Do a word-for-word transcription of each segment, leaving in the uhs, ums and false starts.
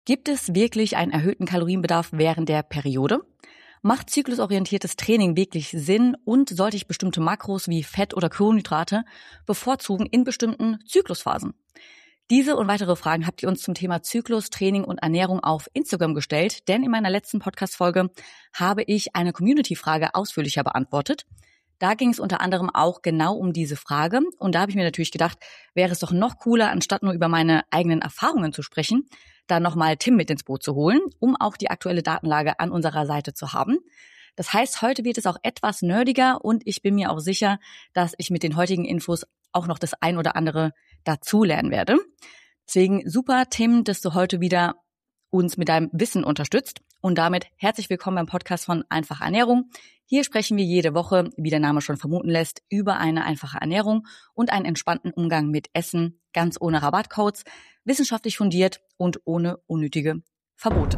Gibt es wirklich einen erhöhten Kalorienbedarf während der Periode? Macht zyklusorientiertes Training wirklich Sinn und sollte ich bestimmte Makros wie Fett oder Kohlenhydrate bevorzugen in bestimmten Zyklusphasen? Diese und weitere Fragen habt ihr uns zum Thema Zyklus, Training und Ernährung auf Instagram gestellt, denn in meiner letzten Podcast-Folge habe ich eine Community-Frage ausführlicher beantwortet. Da ging es unter anderem auch genau um diese Frage und da habe ich mir natürlich gedacht, wäre es doch noch cooler, anstatt nur über meine eigenen Erfahrungen zu sprechen, da nochmal Tim mit ins Boot zu holen, um auch die aktuelle Datenlage an unserer Seite zu haben. Das heißt, heute wird es auch etwas nerdiger und ich bin mir auch sicher, dass ich mit den heutigen Infos auch noch das ein oder andere dazulernen werde. Deswegen super, Tim, dass du heute wieder uns mit deinem Wissen unterstützt. Und damit herzlich willkommen beim Podcast von Einfache Ernährung. Hier sprechen wir jede Woche, wie der Name schon vermuten lässt, über eine einfache Ernährung und einen entspannten Umgang mit Essen, ganz ohne Rabattcodes, wissenschaftlich fundiert und ohne unnötige Verbote.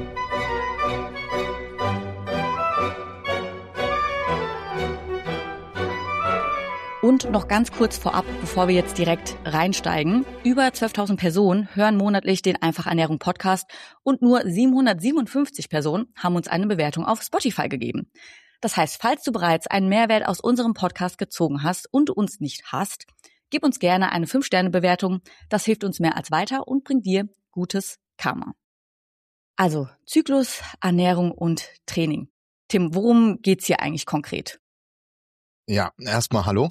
Und noch ganz kurz vorab, bevor wir jetzt direkt reinsteigen. Über zwölftausend Personen hören monatlich den Einfache Ernährung Podcast und nur siebenhundertsiebenundfünfzig Personen haben uns eine Bewertung auf Spotify gegeben. Das heißt, falls du bereits einen Mehrwert aus unserem Podcast gezogen hast und uns nicht hast, gib uns gerne eine fünf Sterne Bewertung. Das hilft uns mehr als weiter und bringt dir gutes Karma. Also Zyklus, Ernährung und Training. Tim, worum geht's hier eigentlich konkret? Ja, erstmal hallo.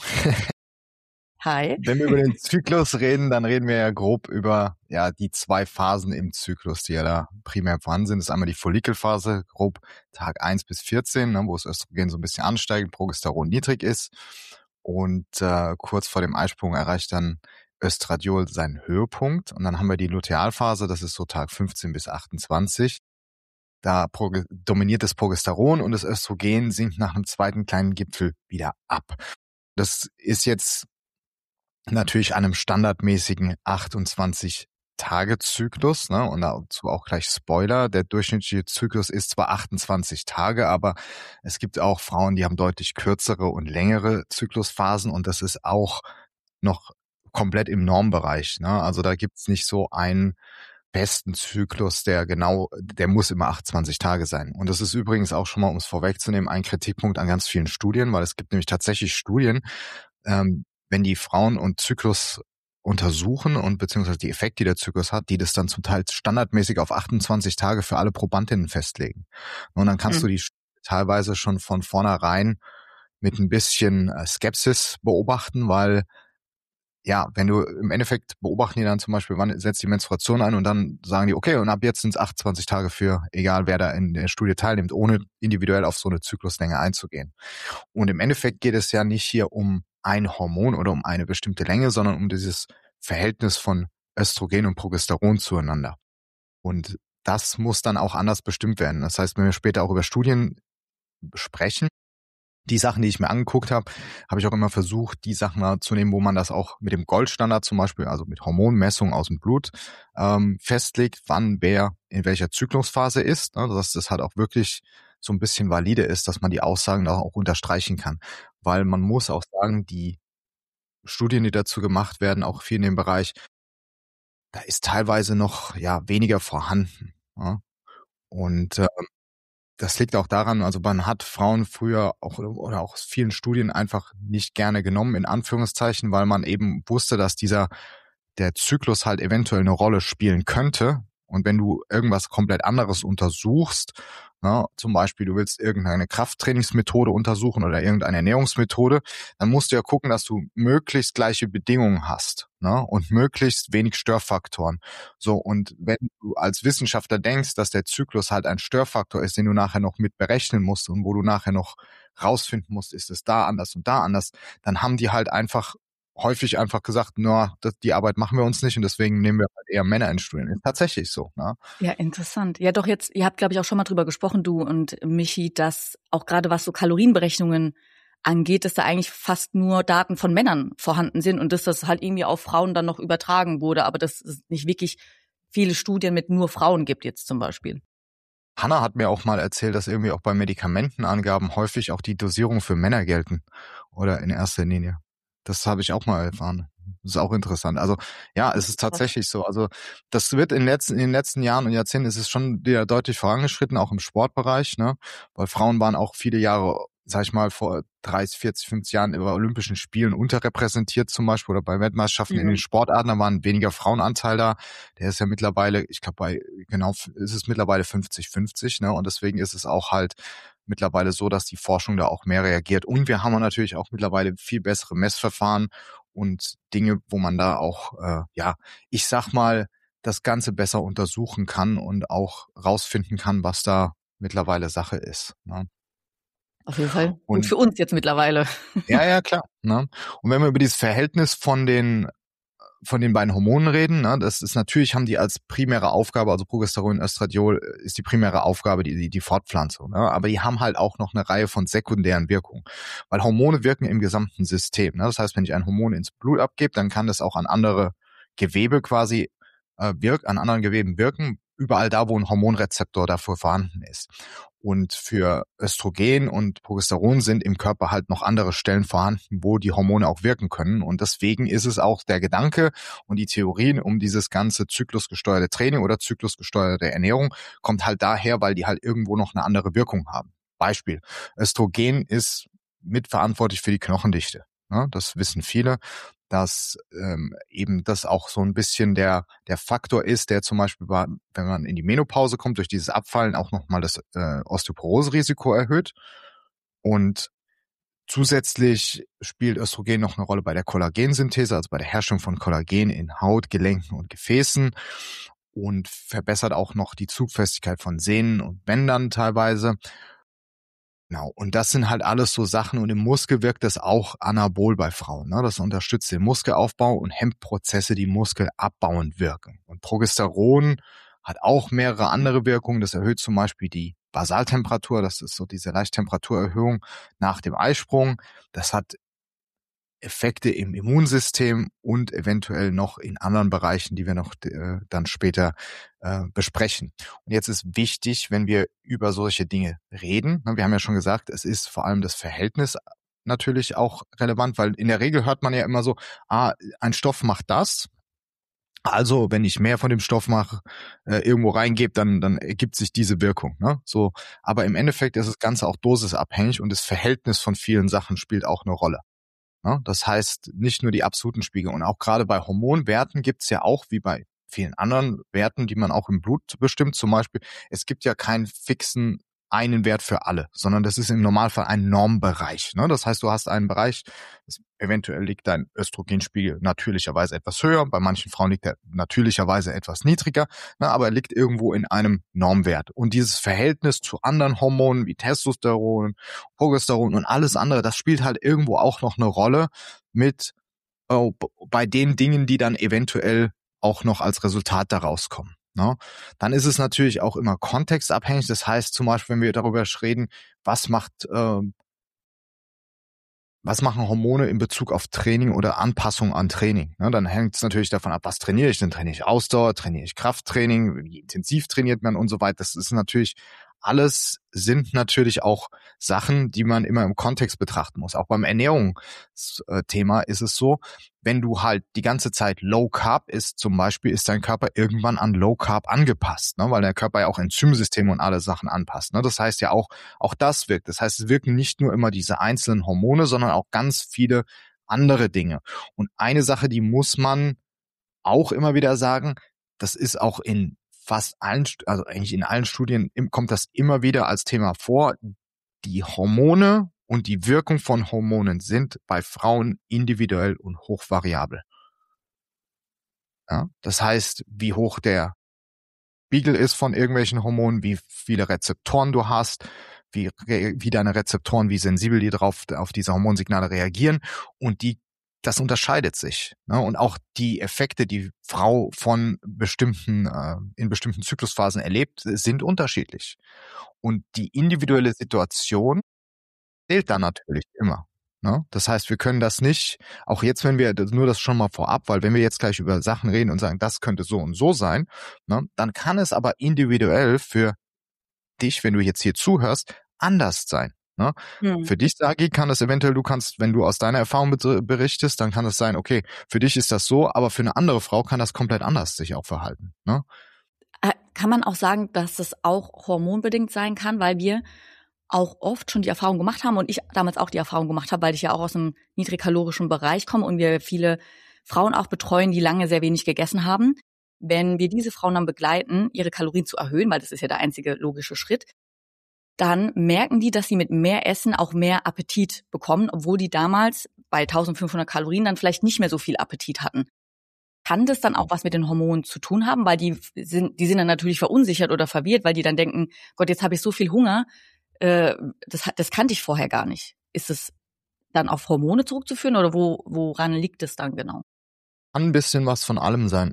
Hi. Wenn wir über den Zyklus reden, dann reden wir ja grob über ja die zwei Phasen im Zyklus, die ja da primär vorhanden sind. Das ist einmal die Follikelphase, grob Tag eins bis vierzehn, ne, wo das Östrogen so ein bisschen ansteigt, Progesteron niedrig ist. Und äh, kurz vor dem Eisprung erreicht dann Östradiol seinen Höhepunkt. Und dann haben wir die Lutealphase, das ist so Tag fünfzehn bis achtundzwanzig. Da dominiert das Progesteron und das Östrogen sinkt nach einem zweiten kleinen Gipfel wieder ab. Das ist jetzt natürlich an einem standardmäßigen achtundzwanzig-Tage-Zyklus, ne? Und dazu auch gleich Spoiler, der durchschnittliche Zyklus ist zwar achtundzwanzig Tage, aber es gibt auch Frauen, die haben deutlich kürzere und längere Zyklusphasen und das ist auch noch komplett im Normbereich, ne? Also da gibt's nicht so einen besten Zyklus, der genau, der muss immer achtundzwanzig Tage sein. Und das ist übrigens auch schon mal, um es vorwegzunehmen, ein Kritikpunkt an ganz vielen Studien, weil es gibt nämlich tatsächlich Studien, ähm, wenn die Frauen und Zyklus untersuchen und beziehungsweise die Effekte, die der Zyklus hat, die das dann zum Teil standardmäßig auf achtundzwanzig Tage für alle Probandinnen festlegen. Und dann kannst mhm. du die teilweise schon von vornherein mit ein bisschen Skepsis beobachten, weil ja, wenn du im Endeffekt beobachten die dann zum Beispiel, wann setzt die Menstruation ein und dann sagen die, okay, und ab jetzt sind es achtundzwanzig Tage für, egal wer da in der Studie teilnimmt, ohne individuell auf so eine Zykluslänge einzugehen. Und im Endeffekt geht es ja nicht hier um ein Hormon oder um eine bestimmte Länge, sondern um dieses Verhältnis von Östrogen und Progesteron zueinander. Und das muss dann auch anders bestimmt werden. Das heißt, wenn wir später auch über Studien sprechen, die Sachen, die ich mir angeguckt habe, habe ich auch immer versucht, die Sachen mal zu nehmen, wo man das auch mit dem Goldstandard zum Beispiel, also mit Hormonmessung aus dem Blut, ähm, festlegt, wann wer in welcher Zyklusphase ist, ne, dass das halt auch wirklich so ein bisschen valide ist, dass man die Aussagen da auch unterstreichen kann. Weil man muss auch sagen, die Studien, die dazu gemacht werden, auch viel in dem Bereich, da ist teilweise noch ja weniger vorhanden. Ja. Und äh, das liegt auch daran, also man hat Frauen früher auch oder auch aus vielen Studien einfach nicht gerne genommen, in Anführungszeichen, weil man eben wusste, dass dieser der Zyklus halt eventuell eine Rolle spielen könnte. Und wenn du irgendwas komplett anderes untersuchst, ne, zum Beispiel du willst irgendeine Krafttrainingsmethode untersuchen oder irgendeine Ernährungsmethode, dann musst du ja gucken, dass du möglichst gleiche Bedingungen hast, ne, und möglichst wenig Störfaktoren. So, und wenn du als Wissenschaftler denkst, dass der Zyklus halt ein Störfaktor ist, den du nachher noch mit berechnen musst und wo du nachher noch rausfinden musst, ist es da anders und da anders, dann haben die halt einfach häufig einfach gesagt, na, das, die Arbeit machen wir uns nicht und deswegen nehmen wir halt eher Männer in Studien. Ist tatsächlich so, ne? Ja, interessant. Ja, doch jetzt, ihr habt, glaube ich, auch schon mal drüber gesprochen, du und Michi, dass auch gerade was so Kalorienberechnungen angeht, dass da eigentlich fast nur Daten von Männern vorhanden sind und dass das halt irgendwie auf Frauen dann noch übertragen wurde, aber dass es nicht wirklich viele Studien mit nur Frauen gibt jetzt zum Beispiel. Hanna hat mir auch mal erzählt, dass irgendwie auch bei Medikamentenangaben häufig auch die Dosierung für Männer gelten oder in erster Linie. Das habe ich auch mal erfahren. Das ist auch interessant. Also ja, es ist tatsächlich so. Also das wird in, letzten, in den letzten Jahren und Jahrzehnten ist es schon wieder deutlich vorangeschritten, auch im Sportbereich, ne? Weil Frauen waren auch viele Jahre, sag ich mal, vor dreißig, vierzig, fünfzig Jahren über Olympischen Spielen unterrepräsentiert zum Beispiel oder bei Weltmeisterschaften in den Mhm. Sportarten, da waren weniger Frauenanteil da. Der ist ja mittlerweile, ich glaube, bei genau ist es mittlerweile fünfzig fünfzig, ne? Und deswegen ist es auch halt mittlerweile so, dass die Forschung da auch mehr reagiert. Und wir haben natürlich auch mittlerweile viel bessere Messverfahren und Dinge, wo man da auch, äh, ja, ich sag mal, das Ganze besser untersuchen kann und auch rausfinden kann, was da mittlerweile Sache ist. Ne? Auf jeden Fall. Gut Und für uns jetzt mittlerweile. ja, ja, klar. Ne? Und wenn wir über dieses Verhältnis von den von den beiden Hormonen reden, ne, das ist natürlich, haben die als primäre Aufgabe, also Progesteron, Östradiol ist die primäre Aufgabe, die, die, die Fortpflanzung, ne, aber die haben halt auch noch eine Reihe von sekundären Wirkungen, weil Hormone wirken im gesamten System, ne, das heißt, wenn ich ein Hormon ins Blut abgebe, dann kann das auch an andere Gewebe quasi äh, wirken, an anderen Geweben wirken, überall da, wo ein Hormonrezeptor dafür vorhanden ist. Und für Östrogen und Progesteron sind im Körper halt noch andere Stellen vorhanden, wo die Hormone auch wirken können. Und deswegen ist es auch der Gedanke und die Theorien um dieses ganze zyklusgesteuerte Training oder zyklusgesteuerte Ernährung kommt halt daher, weil die halt irgendwo noch eine andere Wirkung haben. Beispiel: Östrogen ist mitverantwortlich für die Knochendichte. Ne? Das wissen viele, dass ähm, eben das auch so ein bisschen der der Faktor ist, der zum Beispiel, wenn man in die Menopause kommt, durch dieses Abfallen auch nochmal das äh, Osteoporose-Risiko erhöht. Und zusätzlich spielt Östrogen noch eine Rolle bei der Kollagensynthese, also bei der Herstellung von Kollagen in Haut, Gelenken und Gefäßen und verbessert auch noch die Zugfestigkeit von Sehnen und Bändern teilweise. Genau, und das sind halt alles so Sachen, und im Muskel wirkt das auch anabol bei Frauen. Ne? Das unterstützt den Muskelaufbau und hemmt Prozesse, die muskelabbauend wirken. Und Progesteron hat auch mehrere andere Wirkungen. Das erhöht zum Beispiel die Basaltemperatur, das ist so diese Leichttemperaturerhöhung nach dem Eisprung. Das hat Effekte im Immunsystem und eventuell noch in anderen Bereichen, die wir noch äh, dann später äh, besprechen. Und jetzt ist wichtig, wenn wir über solche Dinge reden, wir haben ja schon gesagt, es ist vor allem das Verhältnis natürlich auch relevant, weil in der Regel hört man ja immer so, ah, ein Stoff macht das, also wenn ich mehr von dem Stoff mache, äh, irgendwo reingebe, dann dann ergibt sich diese Wirkung. Ne? So, aber im Endeffekt ist das Ganze auch dosisabhängig und das Verhältnis von vielen Sachen spielt auch eine Rolle. Das heißt, nicht nur die absoluten Spiegel. Und auch gerade bei Hormonwerten gibt es ja auch, wie bei vielen anderen Werten, die man auch im Blut bestimmt, zum Beispiel, es gibt ja keinen fixen einen Wert für alle, sondern das ist im Normalfall ein Normbereich. Ne? Das heißt, du hast einen Bereich, das, eventuell liegt dein Östrogenspiegel natürlicherweise etwas höher, bei manchen Frauen liegt er natürlicherweise etwas niedriger, ne? Aber er liegt irgendwo in einem Normwert. Und dieses Verhältnis zu anderen Hormonen wie Testosteron, Progesteron und alles andere, das spielt halt irgendwo auch noch eine Rolle mit oh, bei den Dingen, die dann eventuell auch noch als Resultat daraus kommen. Ne? Dann ist es natürlich auch immer kontextabhängig. Das heißt zum Beispiel, wenn wir darüber reden, was macht, äh, was machen Hormone in Bezug auf Training oder Anpassung an Training? Ne? Dann hängt es natürlich davon ab, was trainiere ich denn? Trainiere ich Ausdauer, trainiere ich Krafttraining, wie intensiv trainiert man und so weiter. Das ist natürlich alles sind natürlich auch Sachen, die man immer im Kontext betrachten muss. Auch beim Ernährungsthema ist es so, wenn du halt die ganze Zeit Low Carb isst, zum Beispiel, ist dein Körper irgendwann an Low Carb angepasst, ne? Weil der Körper ja auch Enzymsysteme und alle Sachen anpasst. Ne? Das heißt ja auch, auch das wirkt. Das heißt, es wirken nicht nur immer diese einzelnen Hormone, sondern auch ganz viele andere Dinge. Und eine Sache, die muss man auch immer wieder sagen, das ist auch in fast allen, also eigentlich in allen Studien kommt das immer wieder als Thema vor. Die Hormone und die Wirkung von Hormonen sind bei Frauen individuell und hochvariabel. Ja, das heißt, wie hoch der Spiegel ist von irgendwelchen Hormonen, wie viele Rezeptoren du hast, wie, wie deine Rezeptoren, wie sensibel die drauf auf diese Hormonsignale reagieren, und die das unterscheidet sich. Ne? Und auch die Effekte, die Frau von bestimmten, äh, in bestimmten Zyklusphasen erlebt, sind unterschiedlich. Und die individuelle Situation zählt dann natürlich immer. Ne? Das heißt, wir können das nicht, auch jetzt, wenn wir, nur das schon mal vorab, weil wenn wir jetzt gleich über Sachen reden und sagen, das könnte so und so sein, ne, dann kann es aber individuell für dich, wenn du jetzt hier zuhörst, anders sein. Ne? Hm. Für dich, Sagi, kann es eventuell, du kannst, wenn du aus deiner Erfahrung berichtest, dann kann es sein, okay, für dich ist das so, aber für eine andere Frau kann das komplett anders sich auch verhalten. Ne? Kann man auch sagen, dass es auch hormonbedingt sein kann, weil wir auch oft schon die Erfahrung gemacht haben und ich damals auch die Erfahrung gemacht habe, weil ich ja auch aus einem niedrigkalorischen Bereich komme und wir viele Frauen auch betreuen, die lange sehr wenig gegessen haben. Wenn wir diese Frauen dann begleiten, ihre Kalorien zu erhöhen, weil das ist ja der einzige logische Schritt, dann merken die, dass sie mit mehr Essen auch mehr Appetit bekommen, obwohl die damals bei eintausendfünfhundert Kalorien dann vielleicht nicht mehr so viel Appetit hatten. Kann das dann auch was mit den Hormonen zu tun haben? Weil die sind, die sind dann natürlich verunsichert oder verwirrt, weil die dann denken, Gott, jetzt habe ich so viel Hunger, äh, das, das kannte ich vorher gar nicht. Ist es dann auf Hormone zurückzuführen oder wo, woran liegt es dann genau? Kann ein bisschen was von allem sein.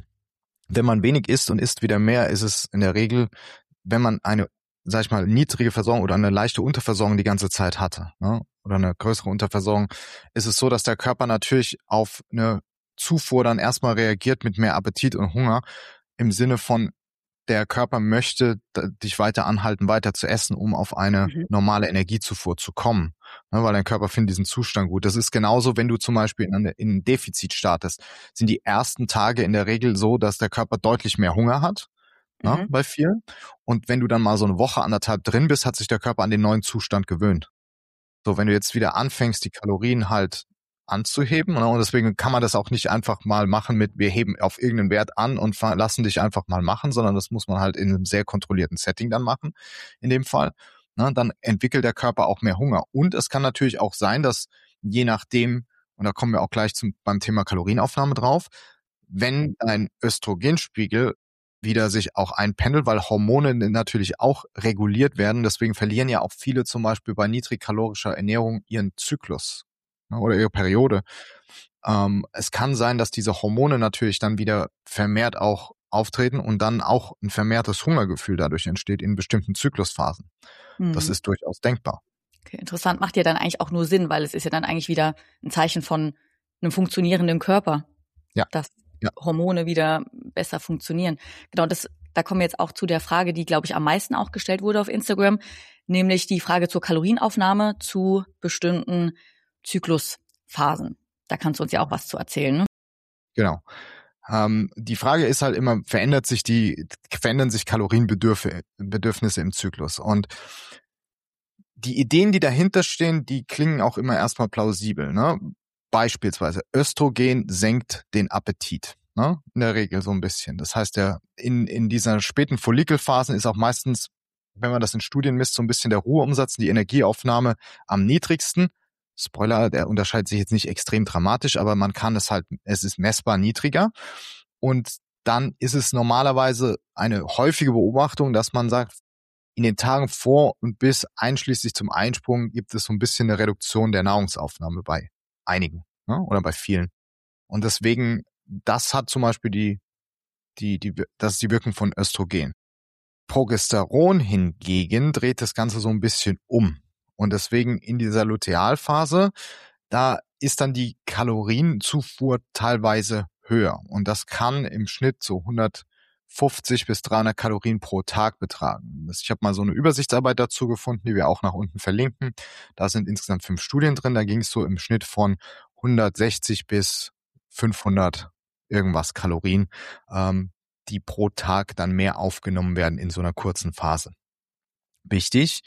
Wenn man wenig isst und isst wieder mehr, ist es in der Regel, wenn man eine, sag ich mal, niedrige Versorgung oder eine leichte Unterversorgung die ganze Zeit hatte, ne, oder eine größere Unterversorgung, ist es so, dass der Körper natürlich auf eine Zufuhr dann erstmal reagiert mit mehr Appetit und Hunger im Sinne von, der Körper möchte dich weiter anhalten, weiter zu essen, um auf eine Mhm. normale Energiezufuhr zu kommen, ne, weil dein Körper findet diesen Zustand gut. Das ist genauso, wenn du zum Beispiel in, eine, in ein Defizit startest, sind die ersten Tage in der Regel so, dass der Körper deutlich mehr Hunger hat, ne, Mhm. bei vielen. Und wenn du dann mal so eine Woche, anderthalb drin bist, hat sich der Körper an den neuen Zustand gewöhnt. So, wenn du jetzt wieder anfängst, die Kalorien halt anzuheben, ne, und deswegen kann man das auch nicht einfach mal machen mit, wir heben auf irgendeinen Wert an und lassen dich einfach mal machen, sondern das muss man halt in einem sehr kontrollierten Setting dann machen, in dem Fall. Ne, dann entwickelt der Körper auch mehr Hunger. Und es kann natürlich auch sein, dass je nachdem, und da kommen wir auch gleich zum, beim Thema Kalorienaufnahme drauf, wenn ein Östrogenspiegel wieder sich auch einpendelt, weil Hormone natürlich auch reguliert werden. Deswegen verlieren ja auch viele zum Beispiel bei niedrigkalorischer Ernährung ihren Zyklus, ne, oder ihre Periode. Ähm, es kann sein, dass diese Hormone natürlich dann wieder vermehrt auch auftreten und dann auch ein vermehrtes Hungergefühl dadurch entsteht in bestimmten Zyklusphasen. Mhm. Das ist durchaus denkbar. Okay, interessant. Macht ja dann eigentlich auch nur Sinn, weil es ist ja dann eigentlich wieder ein Zeichen von einem funktionierenden Körper, Ja. dass Ja. Hormone wieder besser funktionieren. Genau, das, da kommen wir jetzt auch zu der Frage, die, glaube ich, am meisten auch gestellt wurde auf Instagram, nämlich die Frage zur Kalorienaufnahme zu bestimmten Zyklusphasen. Da kannst du uns ja auch was zu erzählen, ne? Genau. Ähm, die Frage ist halt immer, verändert sich die, verändern sich Kalorienbedürfnisse im Zyklus? Und die Ideen, die dahinter stehen, die klingen auch immer erstmal plausibel, ne? Beispielsweise Östrogen senkt den Appetit, ne? In der Regel so ein bisschen. Das heißt, der in in dieser späten Follikelphasen ist auch meistens, wenn man das in Studien misst, so ein bisschen der Ruheumsatz, die Energieaufnahme am niedrigsten. Spoiler, der unterscheidet sich jetzt nicht extrem dramatisch, aber man kann es halt, es ist messbar niedriger. Und dann ist es normalerweise eine häufige Beobachtung, dass man sagt, in den Tagen vor und bis einschließlich zum Einsprung gibt es so ein bisschen eine Reduktion der Nahrungsaufnahme bei einigen, ne, oder bei vielen. Und deswegen, das hat zum Beispiel die, die, die, das ist die Wirkung von Östrogen. Progesteron hingegen dreht das Ganze so ein bisschen um. Und deswegen in dieser Lutealphase, da ist dann die Kalorienzufuhr teilweise höher. Und das kann im Schnitt so hundertfünfzig bis dreihundert Kalorien pro Tag betragen. Ich habe mal so eine Übersichtsarbeit dazu gefunden, die wir auch nach unten verlinken. Da sind insgesamt fünf Studien drin. Da ging es so im Schnitt von hundertsechzig bis fünfhundert irgendwas Kalorien, ähm, die pro Tag dann mehr aufgenommen werden in so einer kurzen Phase. Wichtig,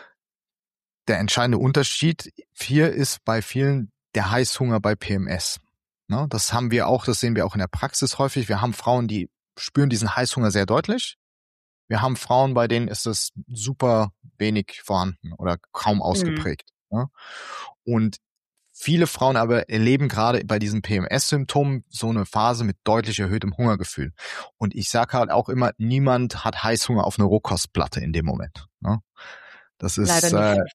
der entscheidende Unterschied hier ist bei vielen der Heißhunger bei P M S. Ne, das haben wir auch, das sehen wir auch in der Praxis häufig. Wir haben Frauen, die spüren diesen Heißhunger sehr deutlich. Wir haben Frauen, bei denen ist es super wenig vorhanden oder kaum ausgeprägt. Mhm. Ne? Und viele Frauen aber erleben gerade bei diesen P M S-Symptomen so eine Phase mit deutlich erhöhtem Hungergefühl. Und ich sage halt auch immer, niemand hat Heißhunger auf eine Rohkostplatte in dem Moment. Ne? Das ist, leider nicht. Äh,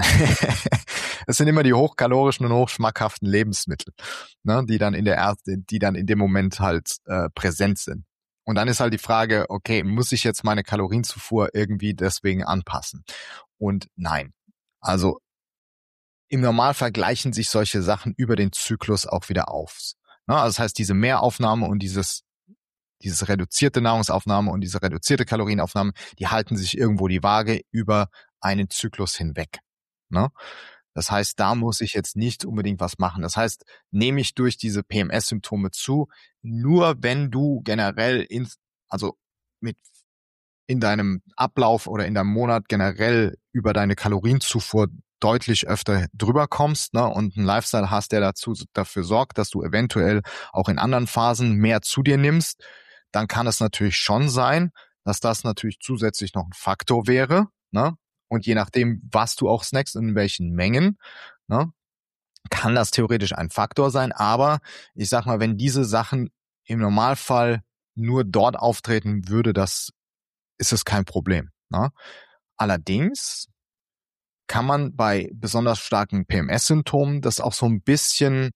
es sind immer die hochkalorischen und hochschmackhaften Lebensmittel, ne, die dann in der erste, die dann in dem Moment halt äh, präsent sind. Und dann ist halt die Frage, okay, muss ich jetzt meine Kalorienzufuhr irgendwie deswegen anpassen? Und nein. Also im Normalfall gleichen sich solche Sachen über den Zyklus auch wieder auf. Ne, also das heißt, diese Mehraufnahme und dieses dieses reduzierte Nahrungsaufnahme und diese reduzierte Kalorienaufnahme, die halten sich irgendwo die Waage über einen Zyklus hinweg. Ne? Das heißt, da muss ich jetzt nicht unbedingt was machen. Das heißt, nehme ich durch diese P M S-Symptome zu, nur wenn du generell ins, also mit in deinem Ablauf oder in deinem Monat generell über deine Kalorienzufuhr deutlich öfter drüber kommst, ne, und einen Lifestyle hast, der dazu dafür sorgt, dass du eventuell auch in anderen Phasen mehr zu dir nimmst, dann kann es natürlich schon sein, dass das natürlich zusätzlich noch ein Faktor wäre, ne? Und je nachdem, was du auch snackst und in welchen Mengen, ne, kann das theoretisch ein Faktor sein. Aber ich sag mal, wenn diese Sachen im Normalfall nur dort auftreten würde, das ist es kein Problem. Ne? Allerdings kann man bei besonders starken P M S-Symptomen das auch so ein bisschen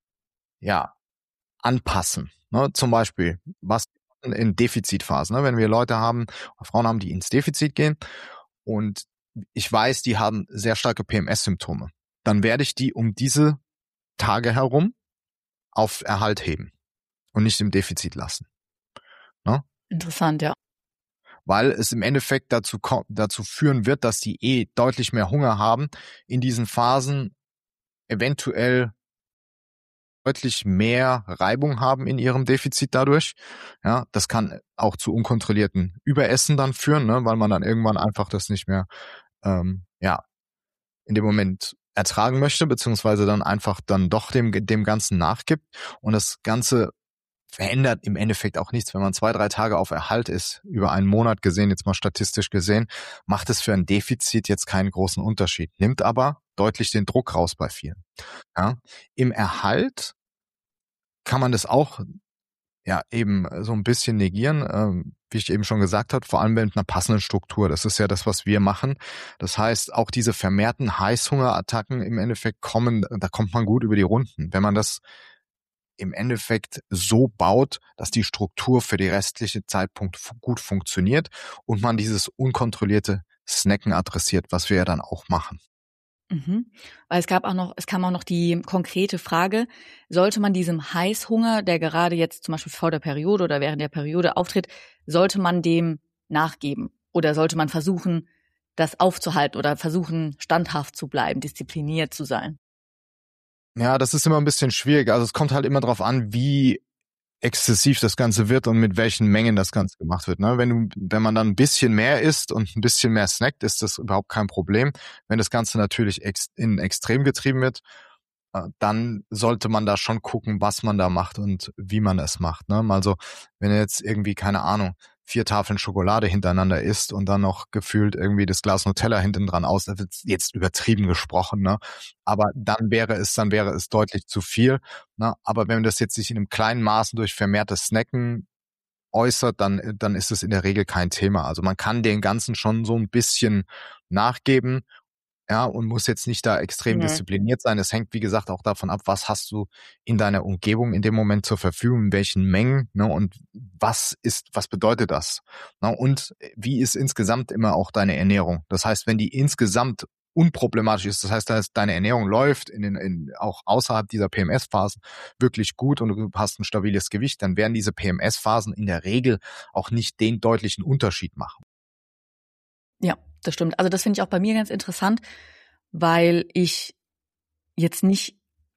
ja anpassen. Ne? Zum Beispiel, was in Defizitphasen, ne? Wenn wir Leute haben, Frauen haben, die ins Defizit gehen und ich weiß, die haben sehr starke P M S-Symptome, dann werde ich die um diese Tage herum auf Erhalt heben und nicht im Defizit lassen. Ne? Interessant, ja. Weil es im Endeffekt dazu, dazu führen wird, dass die eh deutlich mehr Hunger haben, in diesen Phasen eventuell deutlich mehr Reibung haben in ihrem Defizit dadurch. Ja, das kann auch zu unkontrollierten Überessen dann führen, ne, weil man dann irgendwann einfach das nicht mehr ähm, ja in dem Moment ertragen möchte, beziehungsweise dann einfach dann doch dem dem Ganzen nachgibt und das Ganze verändert im Endeffekt auch nichts. Wenn man zwei, drei Tage auf Erhalt ist, über einen Monat gesehen, jetzt mal statistisch gesehen, macht es für ein Defizit jetzt keinen großen Unterschied, nimmt aber deutlich den Druck raus bei vielen. Ja. Im Erhalt kann man das auch ja eben so ein bisschen negieren, ähm, wie ich eben schon gesagt habe, vor allem mit einer passenden Struktur. Das ist ja das, was wir machen. Das heißt, auch diese vermehrten Heißhungerattacken im Endeffekt kommen, da kommt man gut über die Runden. Wenn man das im Endeffekt so baut, dass die Struktur für die restliche Zeitpunkt gut funktioniert und man dieses unkontrollierte Snacken adressiert, was wir ja dann auch machen. Mhm. Weil es gab auch noch, es kam auch noch die konkrete Frage, sollte man diesem Heißhunger, der gerade jetzt zum Beispiel vor der Periode oder während der Periode auftritt, sollte man dem nachgeben? Oder sollte man versuchen, das aufzuhalten oder versuchen, standhaft zu bleiben, diszipliniert zu sein? Ja, das ist immer ein bisschen schwierig. Also es kommt halt immer drauf an, wie exzessiv das Ganze wird und mit welchen Mengen das Ganze gemacht wird. Ne? Wenn du, wenn man dann ein bisschen mehr isst und ein bisschen mehr snackt, ist das überhaupt kein Problem. Wenn das Ganze natürlich ex- in Extrem getrieben wird, äh, dann sollte man da schon gucken, was man da macht und wie man es macht. Ne? Also wenn er jetzt irgendwie, keine Ahnung, vier Tafeln Schokolade hintereinander isst und dann noch gefühlt irgendwie das Glas Nutella hinten dran aus, das wird jetzt übertrieben gesprochen, ne? Aber dann wäre es, dann wäre es deutlich zu viel. Ne? Aber wenn das jetzt sich in einem kleinen Maßen durch vermehrtes Snacken äußert, dann, dann ist es in der Regel kein Thema. Also man kann den Ganzen schon so ein bisschen nachgeben, ja, und muss jetzt nicht da extrem Mhm. diszipliniert sein. Es hängt, wie gesagt, auch davon ab, was hast du in deiner Umgebung in dem Moment zur Verfügung, in welchen Mengen, ne, und was ist, was bedeutet das? Ne, und wie ist insgesamt immer auch deine Ernährung? Das heißt, wenn die insgesamt unproblematisch ist, das heißt, dass deine Ernährung läuft in den, in, auch außerhalb dieser P M S-Phasen wirklich gut und du hast ein stabiles Gewicht, dann werden diese P M S-Phasen in der Regel auch nicht den deutlichen Unterschied machen. Ja, das stimmt. Also das finde ich auch bei mir ganz interessant, weil ich jetzt nicht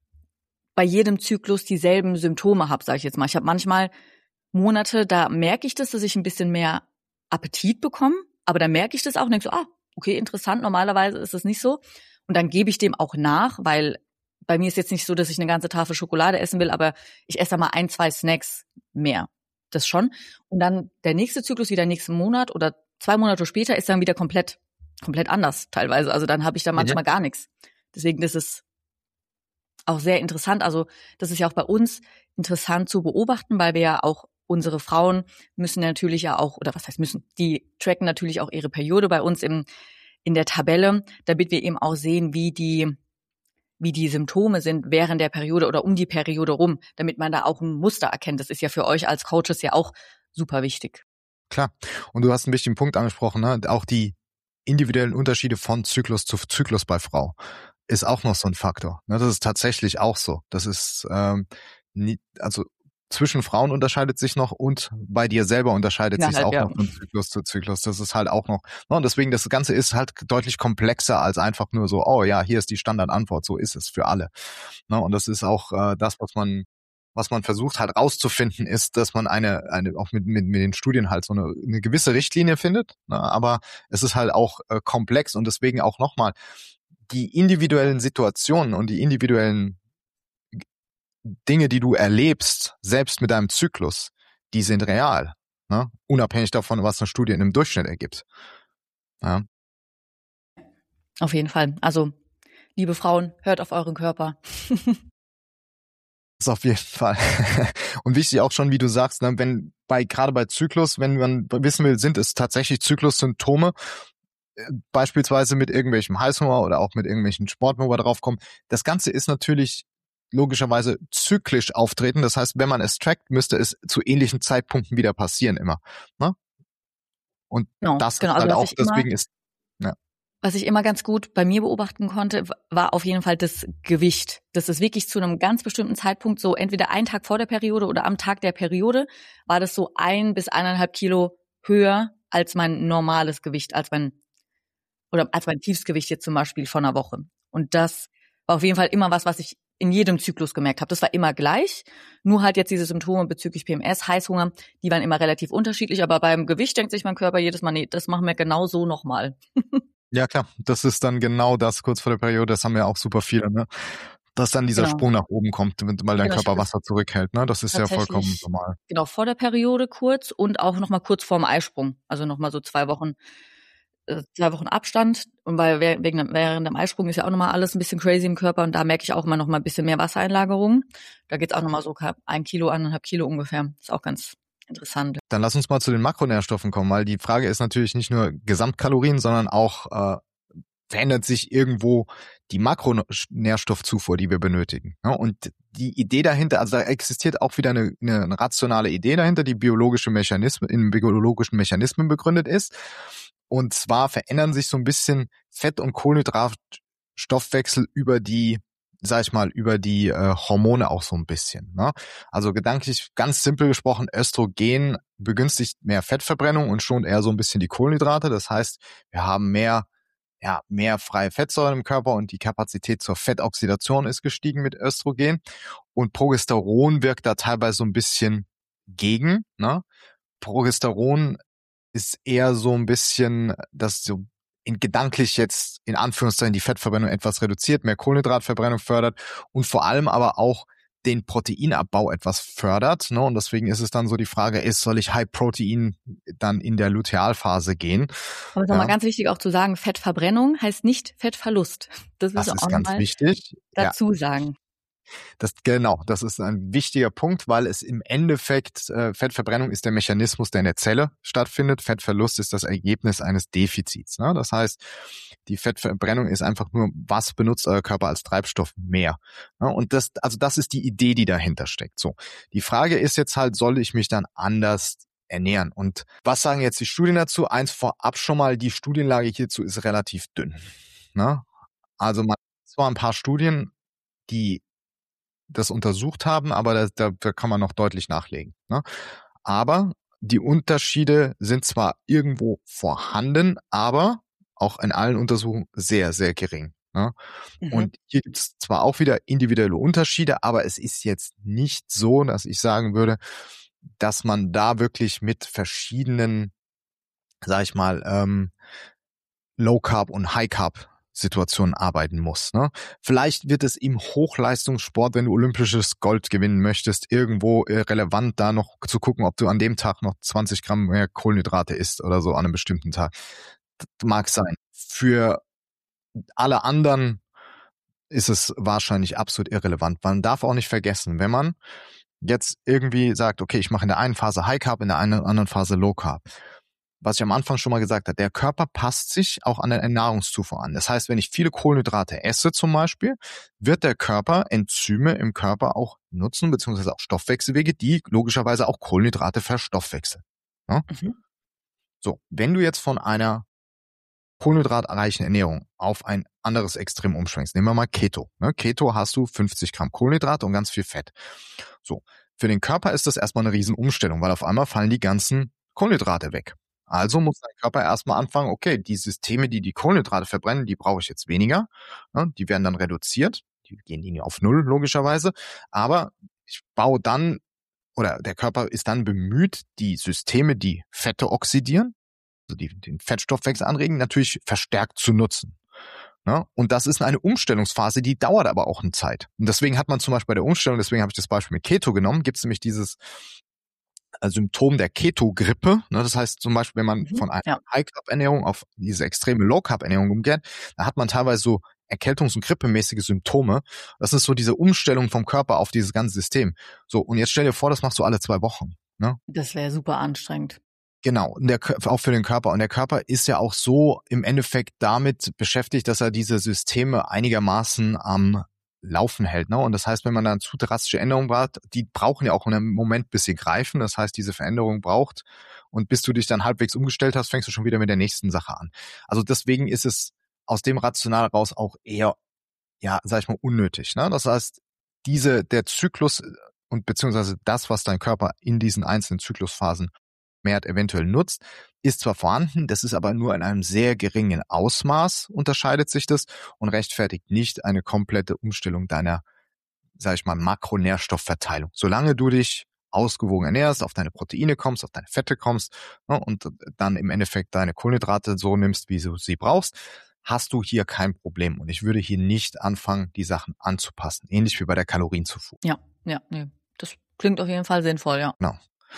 bei jedem Zyklus dieselben Symptome habe, sage ich jetzt mal. Ich habe manchmal Monate, da merke ich das, dass ich ein bisschen mehr Appetit bekomme, aber dann merke ich das auch und denke so, ah, okay, interessant, normalerweise ist es nicht so. Und dann gebe ich dem auch nach, weil bei mir ist jetzt nicht so, dass ich eine ganze Tafel Schokolade essen will, aber ich esse da mal ein, zwei Snacks mehr. Das schon. Und dann der nächste Zyklus, wieder nächsten Monat oder zwei Monate später, ist dann wieder komplett, komplett anders teilweise. Also dann habe ich da manchmal gar nichts. Deswegen ist es auch sehr interessant. Also das ist ja auch bei uns interessant zu beobachten, weil wir ja auch unsere Frauen müssen natürlich ja auch, oder was heißt müssen, die tracken natürlich auch ihre Periode bei uns im, in der Tabelle, damit wir eben auch sehen, wie die, wie die Symptome sind während der Periode oder um die Periode rum, damit man da auch ein Muster erkennt. Das ist ja für euch als Coaches ja auch super wichtig. Klar. Und du hast einen wichtigen Punkt angesprochen, ne? Auch die individuellen Unterschiede von Zyklus zu Zyklus bei Frau ist auch noch so ein Faktor. Ne? Das ist tatsächlich auch so. Das ist ähm, nie, also zwischen Frauen unterscheidet sich noch und bei dir selber unterscheidet sich auch ja. noch von Zyklus zu Zyklus. Das ist halt auch noch, ne, und deswegen das Ganze ist halt deutlich komplexer als einfach nur so, oh ja, hier ist die Standardantwort, so ist es für alle. Ne, und das ist auch äh, das, was man was man versucht halt rauszufinden, ist, dass man eine, eine auch mit, mit, mit den Studien halt so eine, eine gewisse Richtlinie findet, ne, aber es ist halt auch äh, komplex und deswegen auch nochmal die individuellen Situationen und die individuellen Dinge, die du erlebst, selbst mit deinem Zyklus, die sind real, ne? Unabhängig davon, was eine Studie in einem Durchschnitt ergibt. Ja. Auf jeden Fall. Also, liebe Frauen, hört auf euren Körper. Das ist auf jeden Fall. Und wichtig auch schon, wie du sagst, ne, wenn bei gerade bei Zyklus, wenn man wissen will, sind es tatsächlich Zyklussymptome, beispielsweise mit irgendwelchem Heißhunger oder auch mit irgendwelchen Sporten, wo wir drauf kommen. Das Ganze ist natürlich logischerweise zyklisch auftreten. Das heißt, wenn man es trackt, müsste es zu ähnlichen Zeitpunkten wieder passieren immer. Ne? Und Genau, das genau. ist Also halt was auch, ich immer, deswegen ist, ja. was ich immer ganz gut bei mir beobachten konnte, war auf jeden Fall das Gewicht. Das ist wirklich zu einem ganz bestimmten Zeitpunkt so, entweder einen Tag vor der Periode oder am Tag der Periode, war das so ein bis eineinhalb Kilo höher als mein normales Gewicht, als mein, oder als mein Tiefsgewicht jetzt zum Beispiel von einer Woche. Und das war auf jeden Fall immer was, was ich in jedem Zyklus gemerkt habe. Das war immer gleich, nur halt jetzt diese Symptome bezüglich P M S, Heißhunger, die waren immer relativ unterschiedlich, aber beim Gewicht denkt sich mein Körper jedes Mal, nee, das machen wir genau so nochmal. Ja klar, das ist dann genau das kurz vor der Periode, das haben ja auch super viele, ne? Dass dann dieser Genau. Sprung nach oben kommt, weil dein Genau, Körper Wasser zurückhält, ne? Das ist ja vollkommen normal. Genau, vor der Periode kurz und auch nochmal kurz vorm Eisprung, also nochmal so zwei Wochen zwei Wochen Abstand, und weil wegen, während dem Eisprung ist ja auch nochmal alles ein bisschen crazy im Körper und da merke ich auch immer nochmal ein bisschen mehr Wassereinlagerung. Da geht's auch nochmal so ein Kilo, eineinhalb Kilo ungefähr. Ist auch ganz interessant. Dann lass uns mal zu den Makronährstoffen kommen, weil die Frage ist natürlich nicht nur Gesamtkalorien, sondern auch äh, verändert sich irgendwo die Makronährstoffzufuhr, die wir benötigen. Ja, und die Idee dahinter, also da existiert auch wieder eine, eine rationale Idee dahinter, die biologische Mechanismen, in biologischen Mechanismen begründet ist. Und zwar verändern sich so ein bisschen Fett- und Kohlenhydratstoffwechsel über die, sag ich mal, über die äh, Hormone auch so ein bisschen. Ne? Also gedanklich, ganz simpel gesprochen, Östrogen begünstigt mehr Fettverbrennung und schont eher so ein bisschen die Kohlenhydrate. Das heißt, wir haben mehr, ja, mehr freie Fettsäuren im Körper und die Kapazität zur Fettoxidation ist gestiegen mit Östrogen. Und Progesteron wirkt da teilweise so ein bisschen gegen. Ne? Progesteron ist eher so ein bisschen, dass so in gedanklich jetzt in Anführungszeichen die Fettverbrennung etwas reduziert, mehr Kohlenhydratverbrennung fördert und vor allem aber auch den Proteinabbau etwas fördert. Ne? Und deswegen ist es dann so die Frage, ist, soll ich High Protein dann in der Lutealphase gehen? Aber es ist ja. nochmal ganz wichtig auch zu sagen, Fettverbrennung heißt nicht Fettverlust. Das, das ist ist auch ganz wichtig. Dazu ja. sagen. Das, genau, das ist ein wichtiger Punkt, weil es im Endeffekt, äh, Fettverbrennung ist der Mechanismus, der in der Zelle stattfindet. Fettverlust ist das Ergebnis eines Defizits. Ne? Das heißt, die Fettverbrennung ist einfach nur, was benutzt euer Körper als Treibstoff mehr. Ne? Und das, also das ist die Idee, die dahinter steckt. So, die Frage ist jetzt halt, soll ich mich dann anders ernähren? Und was sagen jetzt die Studien dazu? Eins vorab schon mal, die Studienlage hierzu ist relativ dünn. Ne? Also man hat zwar ein paar Studien, die das untersucht haben, aber da, da, da kann man noch deutlich nachlegen. Ne? Aber die Unterschiede sind zwar irgendwo vorhanden, aber auch in allen Untersuchungen sehr, sehr gering. Ne? Mhm. Und hier gibt es zwar auch wieder individuelle Unterschiede, aber es ist jetzt nicht so, dass ich sagen würde, dass man da wirklich mit verschiedenen, sag ich mal, ähm, Low Carb und High Carb Situationen arbeiten muss. Ne? Vielleicht wird es im Hochleistungssport, wenn du olympisches Gold gewinnen möchtest, irgendwo relevant, da noch zu gucken, ob du an dem Tag noch zwanzig Gramm mehr Kohlenhydrate isst oder so an einem bestimmten Tag. Das mag sein. Für alle anderen ist es wahrscheinlich absolut irrelevant. Man darf auch nicht vergessen, wenn man jetzt irgendwie sagt, okay, ich mache in der einen Phase High Carb, in der anderen Phase Low Carb. Was ich am Anfang schon mal gesagt habe, der Körper passt sich auch an der Nahrungszufuhr an. Das heißt, wenn ich viele Kohlenhydrate esse zum Beispiel, wird der Körper Enzyme im Körper auch nutzen, beziehungsweise auch Stoffwechselwege, die logischerweise auch Kohlenhydrate verstoffwechseln. Ja? Mhm. So, wenn du jetzt von einer kohlenhydratreichen Ernährung auf ein anderes Extrem umschwenkst, nehmen wir mal Keto. Ne? Keto hast du fünfzig Gramm Kohlenhydrate und ganz viel Fett. So, für den Körper ist das erstmal eine Riesenumstellung, weil auf einmal fallen die ganzen Kohlenhydrate weg. Also muss dein Körper erstmal anfangen, okay, die Systeme, die die Kohlenhydrate verbrennen, die brauche ich jetzt weniger. Ne? Die werden dann reduziert. Die gehen die auf Null, logischerweise. Aber ich baue dann, oder der Körper ist dann bemüht, die Systeme, die Fette oxidieren, also die den Fettstoffwechsel anregen, natürlich verstärkt zu nutzen. Ne? Und das ist eine Umstellungsphase, die dauert aber auch eine Zeit. Und deswegen hat man zum Beispiel bei der Umstellung, deswegen habe ich das Beispiel mit Keto genommen, gibt es nämlich dieses Symptom der Keto-Grippe. Ne? Das heißt zum Beispiel, wenn man Mhm, von einer ja. High-Carb-Ernährung auf diese extreme Low-Carb-Ernährung umgeht, da hat man teilweise so Erkältungs- und Grippemäßige Symptome. Das ist so diese Umstellung vom Körper auf dieses ganze System. So, und jetzt stell dir vor, das machst du alle zwei Wochen. Ne? Das wäre super anstrengend. Genau, und der, auch für den Körper. Und der Körper ist ja auch so im Endeffekt damit beschäftigt, dass er diese Systeme einigermaßen am Laufen hält. Ne? Und das heißt, wenn man dann zu drastische Änderungen braucht, die brauchen ja auch einen Moment, bis sie greifen. Das heißt, diese Veränderung braucht. Und bis du dich dann halbwegs umgestellt hast, fängst du schon wieder mit der nächsten Sache an. Also deswegen ist es aus dem Rational raus auch eher, ja, sag ich mal, unnötig. Ne? Das heißt, diese, der Zyklus und beziehungsweise das, was dein Körper in diesen einzelnen Zyklusphasen mehr eventuell nutzt, ist zwar vorhanden, das ist aber nur in einem sehr geringen Ausmaß, unterscheidet sich das und rechtfertigt nicht eine komplette Umstellung deiner, sag ich mal, Makronährstoffverteilung. Solange du dich ausgewogen ernährst, auf deine Proteine kommst, auf deine Fette kommst, ne, und dann im Endeffekt deine Kohlenhydrate so nimmst, wie du sie brauchst, hast du hier kein Problem. Und ich würde hier nicht anfangen, die Sachen anzupassen. Ähnlich wie bei der Kalorienzufuhr. Ja, ja, nee. Das klingt auf jeden Fall sinnvoll, ja. Genau.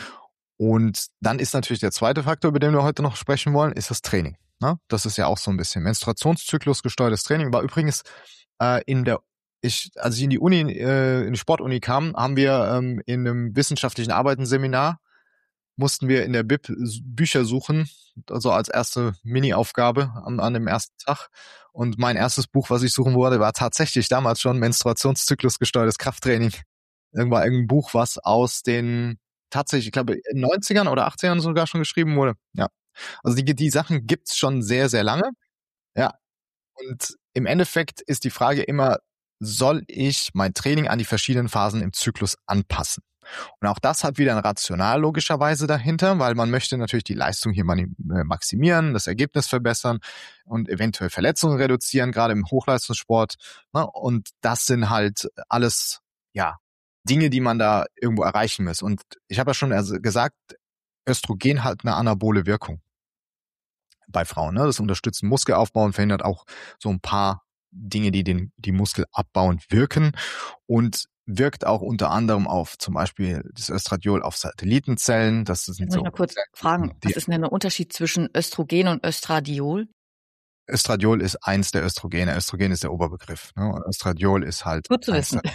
Und dann ist natürlich der zweite Faktor, über den wir heute noch sprechen wollen, ist das Training. Ne? Das ist ja auch so ein bisschen Menstruationszyklus gesteuertes Training. War übrigens äh, in der, ich, als ich in die Uni, äh, in die Sportuni kam, haben wir ähm, in einem wissenschaftlichen Arbeitenseminar mussten wir in der Bib Bücher suchen, also als erste Mini-Aufgabe an, an dem ersten Tag. Und mein erstes Buch, was ich suchen wollte, war tatsächlich damals schon Menstruationszyklus gesteuertes Krafttraining. Irgendwann irgendein Buch, was aus den tatsächlich, ich glaube, in den neunzigern oder achtzigern sogar schon geschrieben wurde. Ja. Also die, die Sachen gibt's schon sehr, sehr lange. Ja. Und im Endeffekt ist die Frage immer, soll ich mein Training an die verschiedenen Phasen im Zyklus anpassen? Und auch das hat wieder ein Rational logischerweise dahinter, weil man möchte natürlich die Leistung hier maximieren, das Ergebnis verbessern und eventuell Verletzungen reduzieren, gerade im Hochleistungssport. Und das sind halt alles, ja, Dinge, die man da irgendwo erreichen muss. Und ich habe ja schon gesagt, Östrogen hat eine anabole Wirkung bei Frauen. Ne? Das unterstützt den Muskelaufbau und verhindert auch so ein paar Dinge, die den die Muskel abbauen, wirken und wirkt auch unter anderem auf zum Beispiel das Östradiol auf Satellitenzellen. Das sind ich muss so mal kurz fragen, was ist denn der Unterschied zwischen Östrogen und Östradiol? Östradiol ist eins der Östrogene. Östrogen ist der Oberbegriff. Ne? Und Östradiol ist halt gut zu wissen.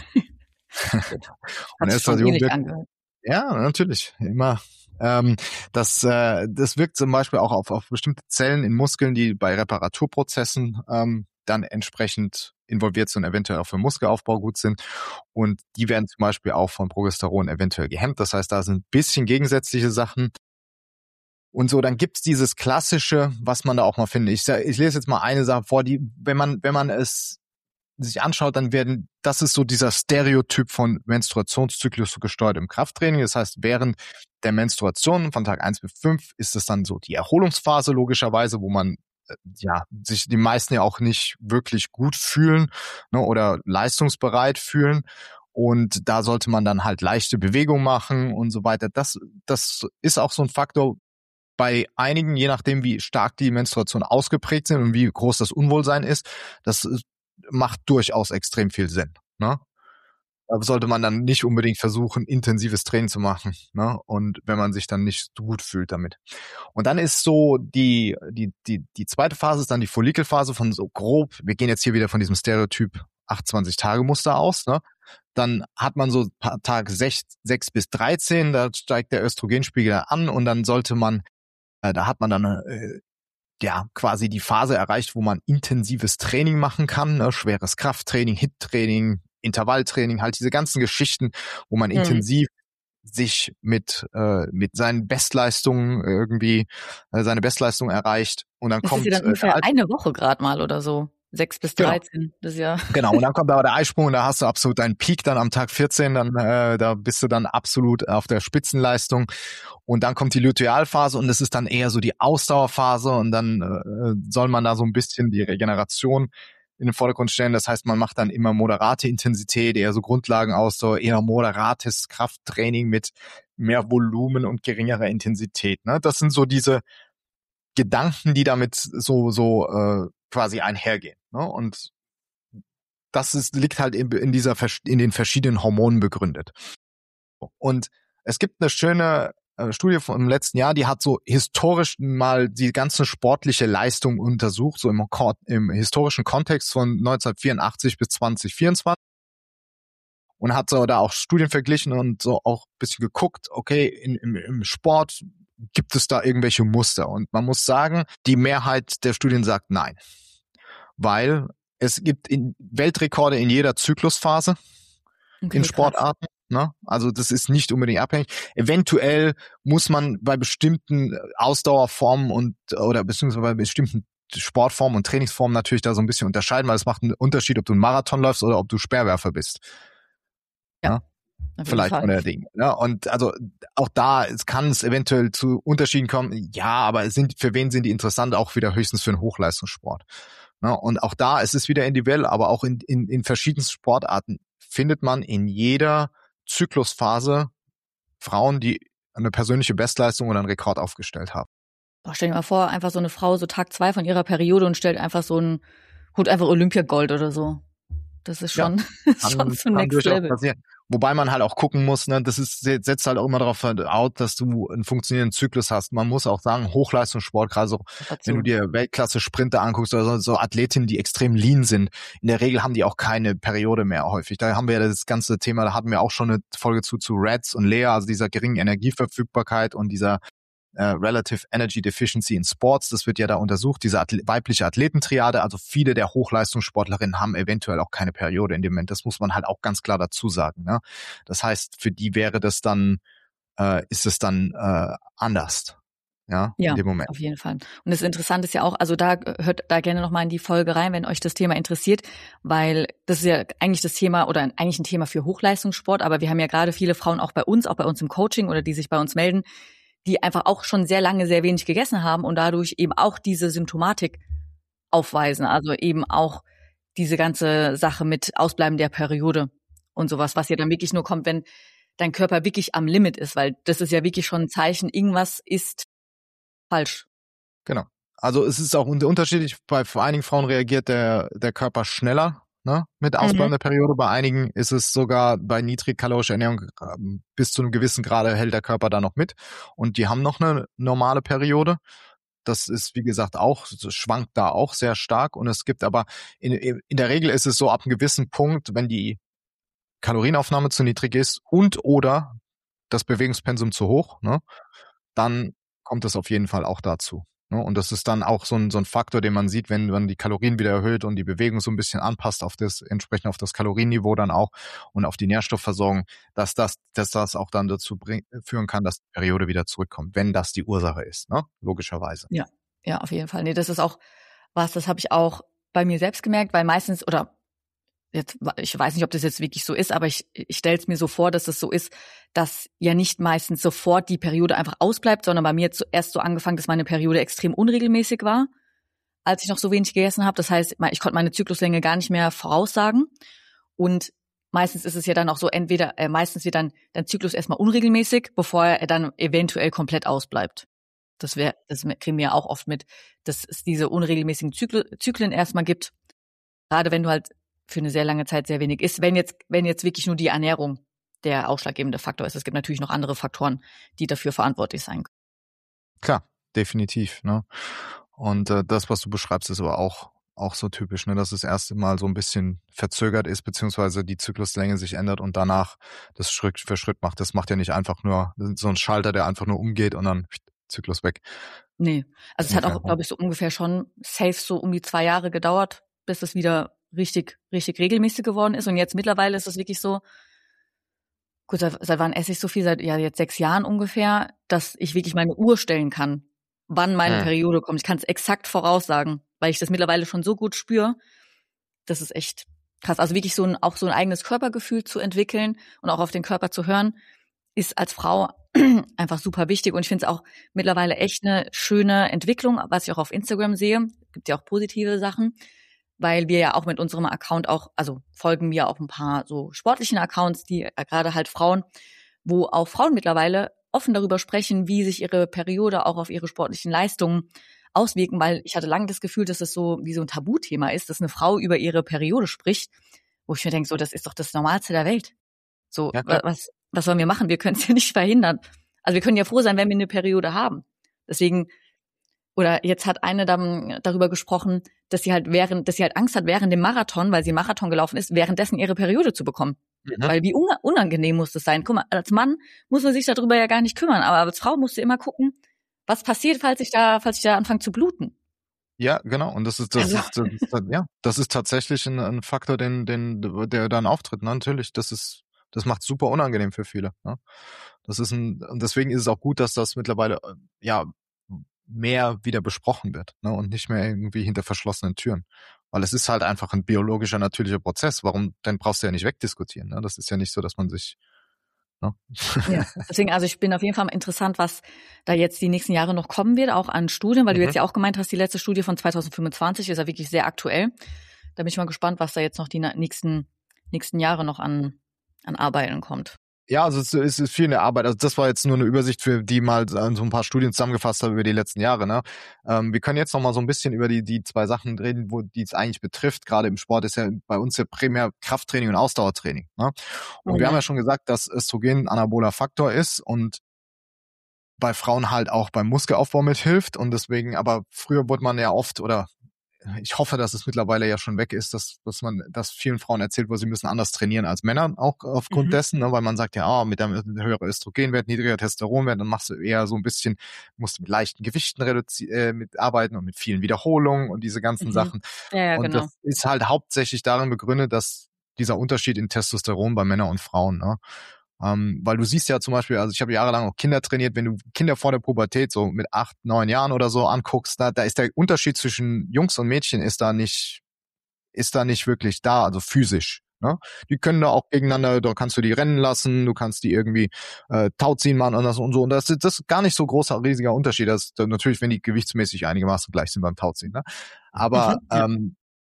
Und Östradiol wirkt, ja, natürlich, immer. Ähm, das, äh, das wirkt zum Beispiel auch auf, auf bestimmte Zellen in Muskeln, die bei Reparaturprozessen ähm, dann entsprechend involviert sind und eventuell auch für Muskelaufbau gut sind. Und die werden zum Beispiel auch von Progesteron eventuell gehemmt. Das heißt, da sind ein bisschen gegensätzliche Sachen. Und so, dann gibt's dieses Klassische, was man da auch mal findet. Ich, ich lese jetzt mal eine Sache vor, die, wenn man, wenn man es sich anschaut, dann werden, das ist so dieser Stereotyp von Menstruationszyklus gesteuert im Krafttraining. Das heißt, während der Menstruation von Tag eins bis fünf ist es dann so die Erholungsphase logischerweise, wo man äh, ja sich die meisten ja auch nicht wirklich gut fühlen, ne, oder leistungsbereit fühlen. Und da sollte man dann halt leichte Bewegung machen und so weiter. Das, das ist auch so ein Faktor bei einigen, je nachdem, wie stark die Menstruation ausgeprägt sind und wie groß das Unwohlsein ist. Das ist macht durchaus extrem viel Sinn. Ne? Da sollte man dann nicht unbedingt versuchen, intensives Training zu machen. Ne? Und wenn man sich dann nicht so gut fühlt damit. Und dann ist so die, die, die, die zweite Phase ist dann die Follikelphase von so grob, wir gehen jetzt hier wieder von diesem Stereotyp achtundzwanzig-Tage-Muster aus. Ne? Dann hat man so Tag sechs bis dreizehn, da steigt der Östrogenspiegel an und dann sollte man, äh, da hat man dann äh, ja, quasi die Phase erreicht, wo man intensives Training machen kann, ne? Schweres Krafttraining, H I I T-Training, Intervalltraining, halt diese ganzen Geschichten, wo man mhm. intensiv sich mit äh, mit seinen Bestleistungen irgendwie äh, seine Bestleistung erreicht und dann das kommt ist ja dann äh, ungefähr eine Woche gerade mal oder so. sechs bis Genau. dreizehn, das ist ja... Genau, und dann kommt aber der Eisprung und da hast du absolut deinen Peak dann am Tag vierzehn, dann äh, da bist du dann absolut auf der Spitzenleistung und dann kommt die Lutealphase und das ist dann eher so die Ausdauerphase und dann äh, soll man da so ein bisschen die Regeneration in den Vordergrund stellen. Das heißt, man macht dann immer moderate Intensität, eher so Grundlagenausdauer, eher moderates Krafttraining mit mehr Volumen und geringerer Intensität. Ne? Das sind so diese Gedanken, die damit so so äh, quasi einhergehen. Ne? Und das ist, liegt halt in, in dieser in den verschiedenen Hormonen begründet. Und es gibt eine schöne äh, Studie vom letzten Jahr, die hat so historisch mal die ganze sportliche Leistung untersucht, so im, im historischen Kontext von neunzehnhundertvierundachtzig bis zwanzig vierundzwanzig und hat so da auch Studien verglichen und so auch ein bisschen geguckt, okay, in, im, im Sport gibt es da irgendwelche Muster? Und man muss sagen, die Mehrheit der Studien sagt nein, weil es gibt in Weltrekorde in jeder Zyklusphase Okay, in krass. Sportarten. Ne? Also das ist nicht unbedingt abhängig. Eventuell muss man bei bestimmten Ausdauerformen und oder beziehungsweise bei bestimmten Sportformen und Trainingsformen natürlich da so ein bisschen unterscheiden, weil es macht einen Unterschied, ob du einen Marathon läufst oder ob du Speerwerfer bist. Ja, Ja? auf jeden Vielleicht Fall. von der Ding. Ja, und also auch da es kann es eventuell zu Unterschieden kommen. Ja, aber es sind für wen sind die interessant? Auch wieder höchstens für einen Hochleistungssport. Ja, und auch da ist es wieder individuell, aber auch in, in, in verschiedensten Sportarten findet man in jeder Zyklusphase Frauen, die eine persönliche Bestleistung oder einen Rekord aufgestellt haben. Boah, stell dir mal vor, einfach so eine Frau so Tag zwei von ihrer Periode und stellt einfach so ein, holt einfach Olympiagold oder so. Das ist schon, Ja, ist schon kann, so kann Next durchaus Level. passieren. Wobei man halt auch gucken muss, ne, das ist, setzt halt auch immer darauf out, dass du einen funktionierenden Zyklus hast. Man muss auch sagen, Hochleistungssport, gerade so, wenn du dir Weltklasse-Sprinter anguckst oder so, so Athletinnen, die extrem lean sind, in der Regel haben die auch keine Periode mehr häufig. Da haben wir ja das ganze Thema, da hatten wir auch schon eine Folge zu, zu Reds und Lea, also dieser geringen Energieverfügbarkeit und dieser Uh, Relative Energy Deficiency in Sports, das wird ja da untersucht, diese Atle- weibliche Athletentriade, also viele der Hochleistungssportlerinnen haben eventuell auch keine Periode in dem Moment, das muss man halt auch ganz klar dazu sagen. Ne? Das heißt, für die wäre das dann, äh, ist es dann äh, anders, ja, Ja, in dem Moment. auf jeden Fall. Und das Interessante ist ja auch, also da hört da gerne nochmal in die Folge rein, wenn euch das Thema interessiert, weil das ist ja eigentlich das Thema oder eigentlich ein Thema für Hochleistungssport, aber wir haben ja gerade viele Frauen auch bei uns, auch bei uns im Coaching oder die sich bei uns melden, die einfach auch schon sehr lange sehr wenig gegessen haben und dadurch eben auch diese Symptomatik aufweisen. Also eben auch diese ganze Sache mit Ausbleiben der Periode und sowas, was ja dann wirklich nur kommt, wenn dein Körper wirklich am Limit ist, weil das ist ja wirklich schon ein Zeichen, irgendwas ist falsch. Genau. Also es ist auch unterschiedlich, bei einigen Frauen reagiert der, der Körper schneller, ne, mit Ausbleiben der Periode. Bei einigen ist es sogar bei niedrigkalorischer Ernährung bis zu einem gewissen Grade hält der Körper da noch mit und die haben noch eine normale Periode. Das ist, wie gesagt, auch, schwankt da auch sehr stark und es gibt aber, in, in der Regel ist es so, ab einem gewissen Punkt, wenn die Kalorienaufnahme zu niedrig ist und oder das Bewegungspensum zu hoch, ne, dann kommt es auf jeden Fall auch dazu. Ne? Und das ist dann auch so ein, so ein Faktor, den man sieht, wenn man die Kalorien wieder erhöht und die Bewegung so ein bisschen anpasst auf das, entsprechend auf das Kalorienniveau dann auch und auf die Nährstoffversorgung, dass das, dass das auch dann dazu bring, führen kann, dass die Periode wieder zurückkommt, wenn das die Ursache ist, ne? Logischerweise. Ja, ja, auf jeden Fall. Nee, das ist auch was, das habe ich auch bei mir selbst gemerkt, weil meistens, oder jetzt, ich weiß nicht, ob das jetzt wirklich so ist, aber ich, ich stelle es mir so vor, dass es so ist, dass ja nicht meistens sofort die Periode einfach ausbleibt, sondern bei mir zuerst so angefangen, dass meine Periode extrem unregelmäßig war, als ich noch so wenig gegessen habe. Das heißt, ich konnte meine Zykluslänge gar nicht mehr voraussagen. Und meistens ist es ja dann auch so, entweder, äh, meistens wird dann dein Zyklus erstmal unregelmäßig, bevor er dann eventuell komplett ausbleibt. Das wäre, das kriegen wir ja auch oft mit, dass es diese unregelmäßigen Zykl- Zyklen erstmal gibt. Gerade wenn du halt für eine sehr lange Zeit sehr wenig isst, wenn jetzt, wenn jetzt wirklich nur die Ernährung der ausschlaggebende Faktor ist. Es gibt natürlich noch andere Faktoren, die dafür verantwortlich sein können. Klar, definitiv, ne? Und äh, das, was du beschreibst, ist aber auch auch so typisch, ne, dass es das erste Mal so ein bisschen verzögert ist, beziehungsweise die Zykluslänge sich ändert und danach das Schritt für Schritt macht. Das macht ja nicht einfach nur so ein Schalter, der einfach nur umgeht und dann Zyklus weg. Nee, also es hat auch, glaube ich, so ungefähr schon safe so um die zwei Jahre gedauert, bis es wieder richtig, richtig regelmäßig geworden ist. Und jetzt mittlerweile ist es wirklich so, gut, seit, seit wann esse ich so viel? Seit ja jetzt sechs Jahren ungefähr, dass ich wirklich meine Uhr stellen kann, wann meine hm. Periode kommt. Ich kann es exakt voraussagen, weil ich das mittlerweile schon so gut spüre. das ist echt krass. Also wirklich so ein, auch so ein eigenes Körpergefühl zu entwickeln und auch auf den Körper zu hören, ist als Frau einfach super wichtig. Und ich finde es auch mittlerweile echt eine schöne Entwicklung, was ich auch auf Instagram sehe. Gibt ja auch positive Sachen, weil wir ja auch mit unserem Account auch, also folgen wir auch ein paar so sportlichen Accounts, die äh, gerade halt Frauen, wo auch Frauen mittlerweile offen darüber sprechen, wie sich ihre Periode auch auf ihre sportlichen Leistungen auswirken, weil ich hatte lange das Gefühl, dass es so wie so ein Tabuthema ist, dass eine Frau über ihre Periode spricht, wo ich mir denke, so, das ist doch das Normalste der Welt. So, Ja, wa- klar. was, was sollen wir machen? Wir können es ja nicht verhindern. Also wir können ja froh sein, wenn wir eine Periode haben. Deswegen, oder jetzt hat eine dann darüber gesprochen, dass sie halt während, dass sie halt Angst hat, während dem Marathon, weil sie einen Marathon gelaufen ist, währenddessen ihre Periode zu bekommen. Mhm. Weil wie una- unangenehm muss das sein? Guck mal, als Mann muss man sich darüber ja gar nicht kümmern, aber als Frau musst du immer gucken, was passiert, falls ich da, falls ich da anfange zu bluten. Ja, genau. Und das ist, das Also, ist, das ist, ja, das ist tatsächlich ein, ein Faktor, den, den, der dann auftritt. Ne? Natürlich, das ist, das macht super unangenehm für viele. Ne? Das ist ein, und deswegen ist es auch gut, dass das mittlerweile, äh, ja, mehr wieder besprochen wird, ne? Und nicht mehr irgendwie hinter verschlossenen Türen. Weil es ist halt einfach ein biologischer, natürlicher Prozess. Warum, den brauchst du ja nicht wegdiskutieren, ne? Das ist ja nicht so, dass man sich, ne? ja, deswegen, also ich bin auf jeden Fall mal interessant, was da jetzt die nächsten Jahre noch kommen wird, auch an Studien, weil du Mhm. jetzt ja auch gemeint hast, die letzte Studie von zwanzig fünfundzwanzig ist ja wirklich sehr aktuell. Da bin ich mal gespannt, was da jetzt noch die na- nächsten, nächsten Jahre noch an, an Arbeiten kommt. Ja, also es, es ist viel in der Arbeit. Also das war jetzt nur eine Übersicht, für die mal so ein paar Studien zusammengefasst habe über die letzten Jahre. Ne? Ähm, wir können jetzt noch mal so ein bisschen über die die zwei Sachen reden, wo die es eigentlich betrifft. Gerade im Sport ist ja bei uns ja primär Krafttraining und Ausdauertraining. Ne? Und Oh wir haben ja. ja schon gesagt, dass Östrogen ein anaboler Faktor ist und bei Frauen halt auch beim Muskelaufbau mithilft. Und deswegen, aber früher wurde man ja oft oder ich hoffe, dass es mittlerweile ja schon weg ist, dass, dass man, dass vielen Frauen erzählt wird, sie müssen anders trainieren als Männer, auch aufgrund Mhm. dessen, ne, weil man sagt ja, ah, mit einem höheren Östrogenwert, niedriger Testosteronwert, dann machst du eher so ein bisschen, musst mit leichten Gewichten reduzi- äh, mit arbeiten und mit vielen Wiederholungen und diese ganzen Mhm. Sachen. Ja, ja, Und genau. das ist halt hauptsächlich darin begründet, dass dieser Unterschied in Testosteron bei Männern und Frauen, ne? Ähm, weil du siehst ja zum Beispiel, also ich habe jahrelang auch Kinder trainiert, wenn du Kinder vor der Pubertät so mit acht, neun Jahren oder so anguckst, da, da ist der Unterschied zwischen Jungs und Mädchen ist da nicht, ist da nicht wirklich da, also physisch. Ne? Die können da auch gegeneinander, da kannst du die rennen lassen, du kannst die irgendwie äh, Tauziehen machen und das und so. Und das, das ist gar nicht so großer, riesiger Unterschied. Das ist natürlich, wenn die gewichtsmäßig einigermaßen gleich sind beim Tauziehen. Ne? Aber Mhm. Ja. ähm,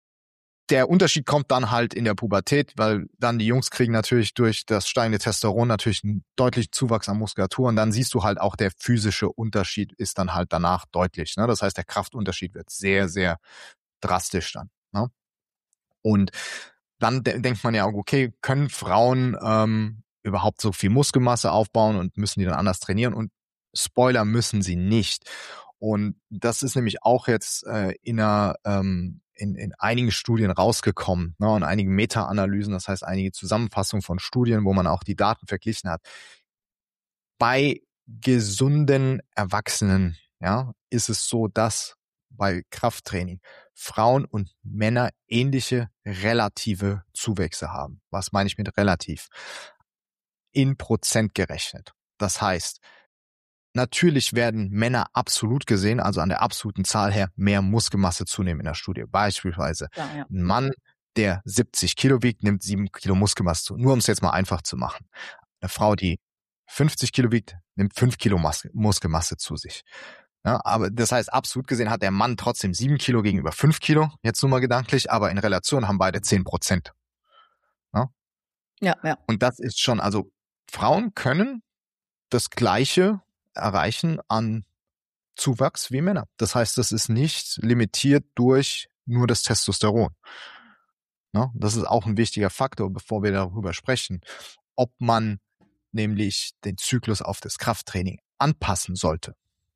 der Unterschied kommt dann halt in der Pubertät, weil dann die Jungs kriegen natürlich durch das steigende Testosteron natürlich einen deutlichen Zuwachs an Muskulatur und dann siehst du halt auch, der physische Unterschied ist dann halt danach deutlich. Ne? Das heißt, der Kraftunterschied wird sehr, sehr drastisch dann. Ne? Und dann de- denkt man ja, okay, können Frauen ähm, überhaupt so viel Muskelmasse aufbauen und müssen die dann anders trainieren? Und Spoiler, müssen sie nicht. Und das ist nämlich auch jetzt äh, in einer ähm, in, in einigen Studien rausgekommen, ne, und einigen Meta-Analysen, das heißt einige Zusammenfassungen von Studien, wo man auch die Daten verglichen hat. Bei gesunden Erwachsenen, ja, ist es so, dass bei Krafttraining Frauen und Männer ähnliche relative Zuwächse haben. Was meine ich mit relativ? In Prozent gerechnet. Das heißt, natürlich werden Männer absolut gesehen, also an der absoluten Zahl her, mehr Muskelmasse zunehmen in der Studie. Beispielsweise Ja, ja. ein Mann, der siebzig Kilo wiegt, nimmt sieben Kilo Muskelmasse zu. Nur um es jetzt mal einfach zu machen. Eine Frau, die fünfzig Kilo wiegt, nimmt fünf Kilo Mas- Muskelmasse zu sich. Ja, aber das heißt, absolut gesehen hat der Mann trotzdem sieben Kilo gegenüber fünf Kilo, jetzt nur mal gedanklich, aber in Relation haben beide zehn Prozent. Ja? Ja, ja. Und das ist schon, also Frauen können das Gleiche erreichen an Zuwachs wie Männer. Das heißt, das ist nicht limitiert durch nur das Testosteron. Ne? Das ist auch ein wichtiger Faktor, bevor wir darüber sprechen, ob man nämlich den Zyklus auf das Krafttraining anpassen sollte.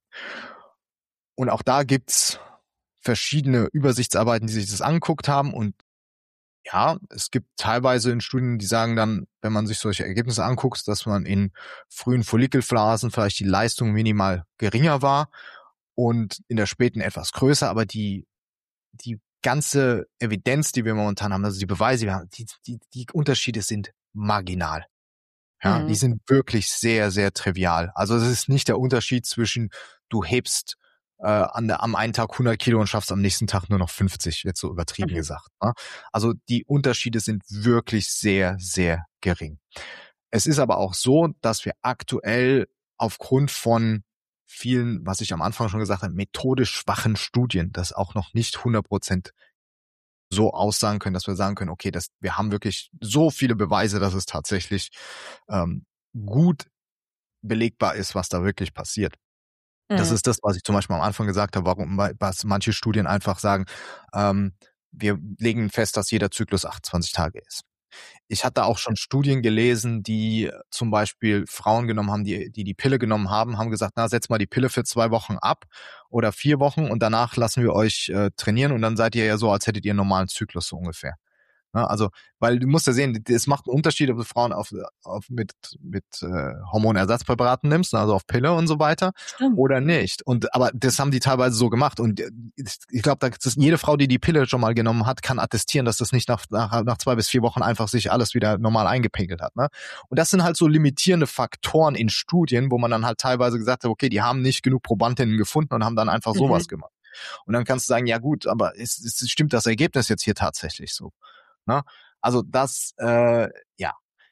Und auch da gibt's verschiedene Übersichtsarbeiten, die sich das angeguckt haben. Und ja, es gibt teilweise in Studien, die sagen dann, wenn man sich solche Ergebnisse anguckt, dass man in frühen Follikelphasen vielleicht die Leistung minimal geringer war und in der späten etwas größer, aber die die ganze Evidenz, die wir momentan haben, also die Beweise, die wir haben, die, die, die Unterschiede sind marginal. Ja, Mhm. die sind wirklich sehr, sehr trivial. Also es ist nicht der Unterschied zwischen, du hebst äh, an der, am einen Tag hundert Kilo und schaffst am nächsten Tag nur noch fünfzig, jetzt so übertrieben Mhm. gesagt. Ne? Also die Unterschiede sind wirklich sehr, sehr gering. Es ist aber auch so, dass wir aktuell aufgrund von vielen, was ich am Anfang schon gesagt habe, methodisch schwachen Studien, das auch noch nicht hundert Prozent so aussagen können, dass wir sagen können, okay, das, wir haben wirklich so viele Beweise, dass es tatsächlich ähm, gut belegbar ist, was da wirklich passiert. Das Mhm. ist das, was ich zum Beispiel am Anfang gesagt habe, warum was manche Studien einfach sagen, ähm, wir legen fest, dass jeder Zyklus achtundzwanzig Tage ist. Ich hatte auch schon Studien gelesen, die zum Beispiel Frauen genommen haben, die die, die Pille genommen haben, haben gesagt, na, setz mal die Pille für zwei Wochen ab oder vier Wochen und danach lassen wir euch äh, trainieren und dann seid ihr ja so, als hättet ihr einen normalen Zyklus so ungefähr. Ja, also, weil du musst ja sehen, es macht einen Unterschied, ob du Frauen auf, auf mit mit äh, Hormonersatzpräparaten nimmst, also auf Pille und so weiter, Stimmt. oder nicht. Und aber das haben die teilweise so gemacht. Und ich glaube, jede Frau, die die Pille schon mal genommen hat, kann attestieren, dass das nicht nach, nach nach zwei bis vier Wochen einfach sich alles wieder normal eingepegelt hat. Ne? Und das sind halt so limitierende Faktoren in Studien, wo man dann halt teilweise gesagt hat, okay, die haben nicht genug Probandinnen gefunden und haben dann einfach sowas Mhm. gemacht. Und dann kannst du sagen, ja gut, aber es, es stimmt das Ergebnis jetzt hier tatsächlich so? Ne? Also das, äh, ja,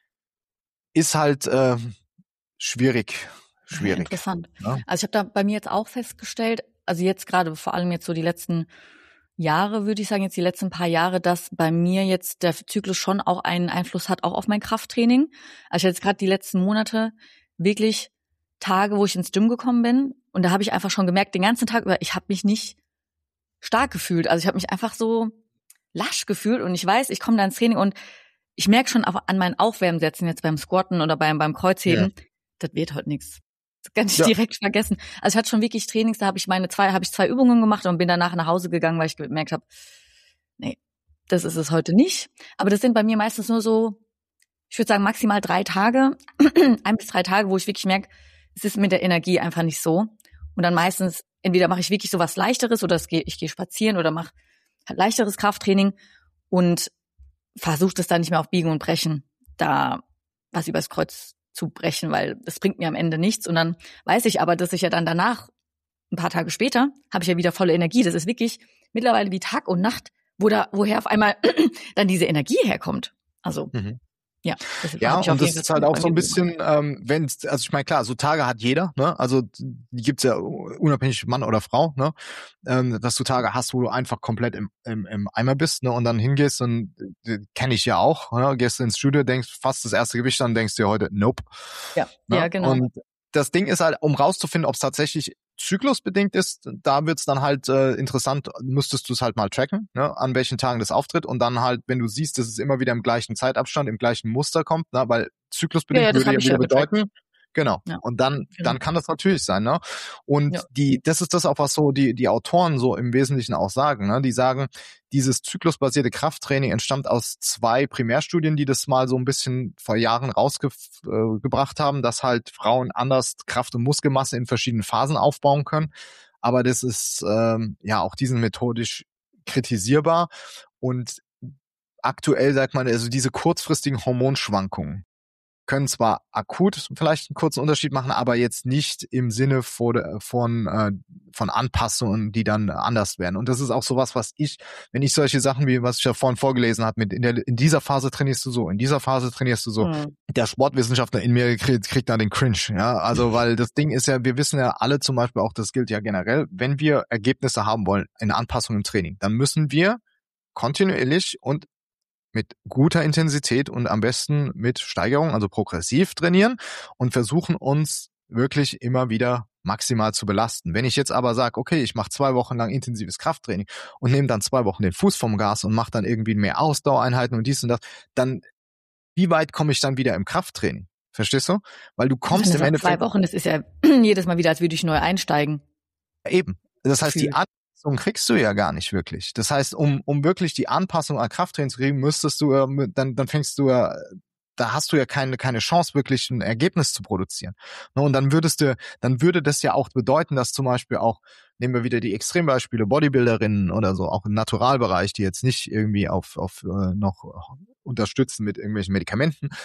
ist halt äh, schwierig, Ja, schwierig. interessant. Ne? Also ich habe da bei mir jetzt auch festgestellt, also jetzt gerade vor allem jetzt so die letzten Jahre, würde ich sagen, jetzt die letzten paar Jahre, dass bei mir jetzt der Zyklus schon auch einen Einfluss hat, auch auf mein Krafttraining. Also ich hatte jetzt gerade die letzten Monate wirklich Tage, wo ich ins Gym gekommen bin und da habe ich einfach schon gemerkt, den ganzen Tag über, ich habe mich nicht stark gefühlt. Also ich habe mich einfach so lasch gefühlt und ich weiß, ich komme da ins Training und ich merke schon an meinen Aufwärmsätzen jetzt beim Squatten oder beim beim Kreuzheben, ja. Das wird heute nichts. Das kann ich ja. direkt vergessen. Also ich hatte schon wirklich Trainings, da habe ich meine zwei, habe ich zwei Übungen gemacht und bin danach nach Hause gegangen, weil ich gemerkt habe, nee, das ist es heute nicht. Aber das sind bei mir meistens nur so, ich würde sagen maximal drei Tage, ein bis drei Tage, wo ich wirklich merke, es ist mit der Energie einfach nicht so. Und dann meistens, entweder mache ich wirklich so was Leichteres oder ich gehe spazieren oder mache halt leichteres Krafttraining und versuche das dann nicht mehr auf Biegen und Brechen, da was übers Kreuz zu brechen, weil das bringt mir am Ende nichts. Und dann weiß ich aber, dass ich ja dann danach, ein paar Tage später, habe ich ja wieder volle Energie. Das ist wirklich mittlerweile wie Tag und Nacht, wo da, woher auf einmal dann diese Energie herkommt. Also mhm. Ja, das ja, und das ist halt auch so ein bisschen, ähm, wenn, also ich meine, klar, so Tage hat jeder, ne? Also die gibt's ja unabhängig Mann oder Frau, ne? Ähm, dass du Tage hast, wo du einfach komplett im, im, im Eimer bist, ne? Und dann hingehst und äh, kenne ich ja auch, ne? Gehst ins Studio, denkst fast das erste Gewicht an, denkst dir heute, nope. Ja, ne? Ja, genau. Und das Ding ist halt, um rauszufinden, ob es tatsächlich zyklusbedingt ist, da wird's dann halt äh, interessant, müsstest du es halt mal tracken, ne, an welchen Tagen das auftritt und dann halt, wenn du siehst, dass es immer wieder im gleichen Zeitabstand, im gleichen Muster kommt, ne, weil zyklusbedingt ja, ja, würde ja wieder ja bedeuten, genau, ja. und dann genau. dann kann das natürlich sein, ne, und ja. die, das ist das auch, was so die die Autoren so im Wesentlichen auch sagen, ne, die sagen, dieses zyklusbasierte Krafttraining entstammt aus zwei Primärstudien, die das mal so ein bisschen vor Jahren rausgebracht haben, dass halt Frauen anders Kraft- und Muskelmasse in verschiedenen Phasen aufbauen können. Aber das ist ähm, ja auch diesen methodisch kritisierbar. Und aktuell sagt man, also diese kurzfristigen Hormonschwankungen können zwar akut vielleicht einen kurzen Unterschied machen, aber jetzt nicht im Sinne von, von, äh, von Anpassungen, die dann anders werden. Und das ist auch sowas, was ich, wenn ich solche Sachen, wie was ich ja vorhin vorgelesen habe, mit in, der, in dieser Phase trainierst du so, in dieser Phase trainierst du so, mhm. der Sportwissenschaftler in mir kriegt, kriegt da den Cringe. Ja, also weil das Ding ist ja, wir wissen ja alle zum Beispiel auch, das gilt ja generell, wenn wir Ergebnisse haben wollen in Anpassung im Training, dann müssen wir kontinuierlich und mit guter Intensität und am besten mit Steigerung, also progressiv trainieren und versuchen uns wirklich immer wieder maximal zu belasten. Wenn ich jetzt aber sage, okay, ich mache zwei Wochen lang intensives Krafttraining und nehme dann zwei Wochen den Fuß vom Gas und mache dann irgendwie mehr Ausdauereinheiten und dies und das, dann wie weit komme ich dann wieder im Krafttraining? Verstehst du? Weil du kommst im Endeffekt... Zwei Wochen, das ist ja jedes Mal wieder, als würde ich neu einsteigen. Eben. Das heißt, die Anpassung kriegst du ja gar nicht wirklich. Das heißt, um um wirklich die Anpassung an Krafttraining zu kriegen, müsstest du, äh, dann dann fängst du ja, da hast du ja keine keine Chance, wirklich ein Ergebnis zu produzieren. Und dann würdest du, dann würde das ja auch bedeuten, dass zum Beispiel auch, nehmen wir wieder die Extrembeispiele, Bodybuilderinnen oder so, auch im Naturalbereich, die jetzt nicht irgendwie auf auf äh, noch unterstützen mit irgendwelchen Medikamenten,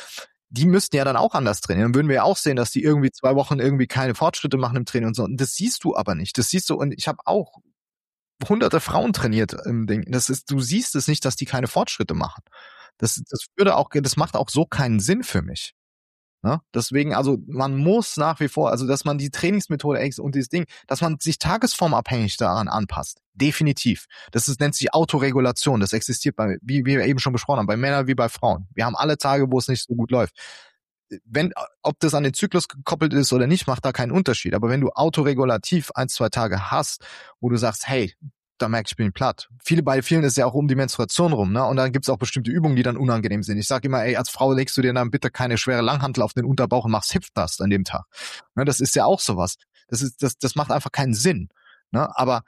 die müssten ja dann auch anders trainieren. Dann würden wir ja auch sehen, dass die irgendwie zwei Wochen irgendwie keine Fortschritte machen im Training und so. Und das siehst du aber nicht. Das siehst du, und ich habe auch hunderte Frauen trainiert im Ding. Das ist, du siehst es nicht, dass die keine Fortschritte machen. Das, das würde auch, das macht auch so keinen Sinn für mich. Ne? Deswegen, also man muss nach wie vor, also dass man die Trainingsmethode und dieses Ding, dass man sich tagesformabhängig daran anpasst. Definitiv. Das ist, nennt sich Autoregulation. Das existiert bei, wie, wie wir eben schon besprochen haben, bei Männern wie bei Frauen. Wir haben alle Tage, wo es nicht so gut läuft. Wenn, ob das an den Zyklus gekoppelt ist oder nicht, macht da keinen Unterschied. Aber wenn du autoregulativ ein, zwei Tage hast, wo du sagst, hey, da merke ich, ich bin platt. Viele, bei vielen ist ja auch um die Menstruation rum, ne? Und dann gibt's auch bestimmte Übungen, die dann unangenehm sind. Ich sage immer, ey, als Frau legst du dir dann bitte keine schwere Langhantel auf den Unterbauch und machst Hip Thrust an dem Tag. Ne? Das ist ja auch sowas. Das ist, das, das macht einfach keinen Sinn. Ne? Aber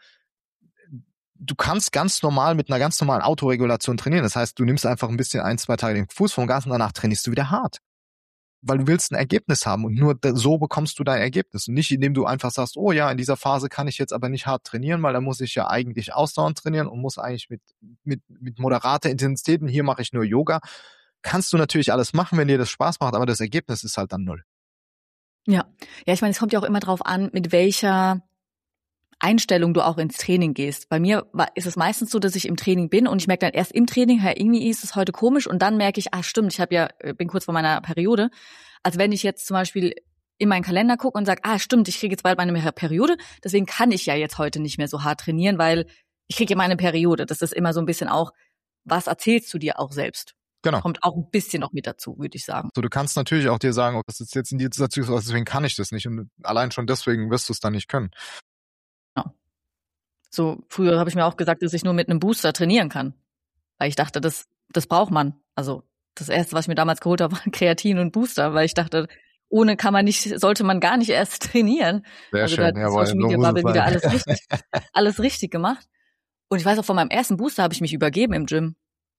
du kannst ganz normal mit einer ganz normalen Autoregulation trainieren. Das heißt, du nimmst einfach ein bisschen ein, zwei Tage den Fuß vom Gas und danach trainierst du wieder hart. Weil du willst ein Ergebnis haben und nur so bekommst du dein Ergebnis. Und nicht, indem du einfach sagst, oh ja, in dieser Phase kann ich jetzt aber nicht hart trainieren, weil da muss ich ja eigentlich ausdauernd trainieren und muss eigentlich mit, mit, mit moderater Intensität, und hier mache ich nur Yoga. Kannst du natürlich alles machen, wenn dir das Spaß macht, aber das Ergebnis ist halt dann null. Ja, ja, ich meine, es kommt ja auch immer drauf an, mit welcher Einstellung du auch ins Training gehst. Bei mir war, ist es meistens so, dass ich im Training bin und ich merke dann erst im Training, hey, irgendwie ist es heute komisch, und dann merke ich, ah stimmt, ich habe ja bin kurz vor meiner Periode. Also wenn ich jetzt zum Beispiel in meinen Kalender gucke und sage, ah stimmt, ich kriege jetzt bald meine Periode, deswegen kann ich ja jetzt heute nicht mehr so hart trainieren, weil ich kriege ja meine Periode. Das ist immer so ein bisschen auch, was erzählst du dir auch selbst? Genau. Kommt auch ein bisschen noch mit dazu, würde ich sagen. So, du kannst natürlich auch dir sagen, oh, das ist jetzt in dieser Zyklus, deswegen kann ich das nicht, und allein schon deswegen wirst du es dann nicht können. Ja. So, früher habe ich mir auch gesagt, dass ich nur mit einem Booster trainieren kann. Weil ich dachte, das, das braucht man. Also das Erste, was ich mir damals geholt habe, waren Kreatin und Booster, weil ich dachte, ohne kann man nicht, sollte man gar nicht erst trainieren. Sehr also schön, da hat jawohl, Social Media so muss Bubble es wieder sein. alles richtig, alles richtig gemacht. Und ich weiß auch, von meinem ersten Booster habe ich mich übergeben im Gym.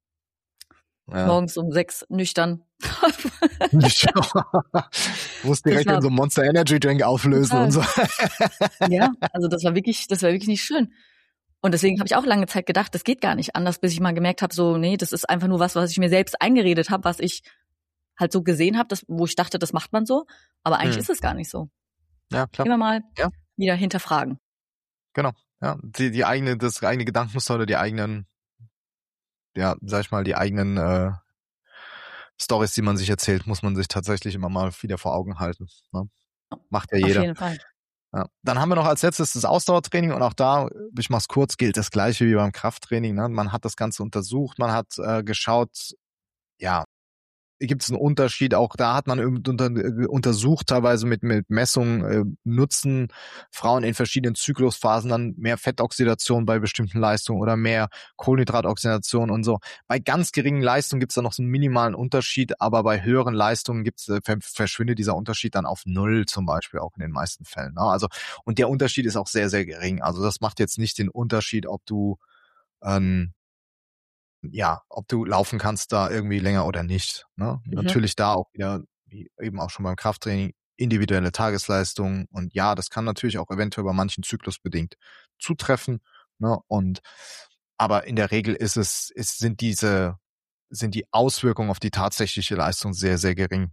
Ja. Morgens um sechs nüchtern. Du musst direkt war- in so einen Monster Energy Drink auflösen Total. und so. Ja, also das war wirklich, das war wirklich nicht schön. Und deswegen habe ich auch lange Zeit gedacht, das geht gar nicht anders, bis ich mal gemerkt habe, so, nee, das ist einfach nur was, was ich mir selbst eingeredet habe, was ich halt so gesehen habe, das, wo ich dachte, das macht man so. Aber eigentlich Hm. ist es gar nicht so. Ja, klar. Immer mal Ja. wieder hinterfragen. Genau. Ja, die, die eigene, das eigene Gedankenmuster oder die eigenen, ja, sag ich mal, die eigenen äh, Stories, die man sich erzählt, muss man sich tatsächlich immer mal wieder vor Augen halten. Ne? Macht ja Auf jeder. jeden Fall. Ja. Dann haben wir noch als letztes das Ausdauertraining, und auch da, ich mach's kurz, gilt das Gleiche wie beim Krafttraining. Ne? Man hat das Ganze untersucht, man hat äh, geschaut, ja, gibt es einen Unterschied? Auch da hat man unter, untersucht, teilweise mit, mit Messungen, äh, nutzen Frauen in verschiedenen Zyklusphasen dann mehr Fettoxidation bei bestimmten Leistungen oder mehr Kohlenhydratoxidation und so. Bei ganz geringen Leistungen gibt es da noch so einen minimalen Unterschied, aber bei höheren Leistungen gibt's, äh, verschwindet dieser Unterschied dann auf null zum Beispiel auch in den meisten Fällen. Ne? Also, und der Unterschied ist auch sehr, sehr gering. Also das macht jetzt nicht den Unterschied, ob du ähm, ja, ob du laufen kannst da irgendwie länger oder nicht. Ne? Mhm. Natürlich da auch wieder, wie eben auch schon beim Krafttraining, individuelle Tagesleistungen, und ja, das kann natürlich auch eventuell bei manchen Zyklus bedingt zutreffen. Ne? Und aber in der Regel ist es, ist, sind diese, sind die Auswirkungen auf die tatsächliche Leistung sehr, sehr gering.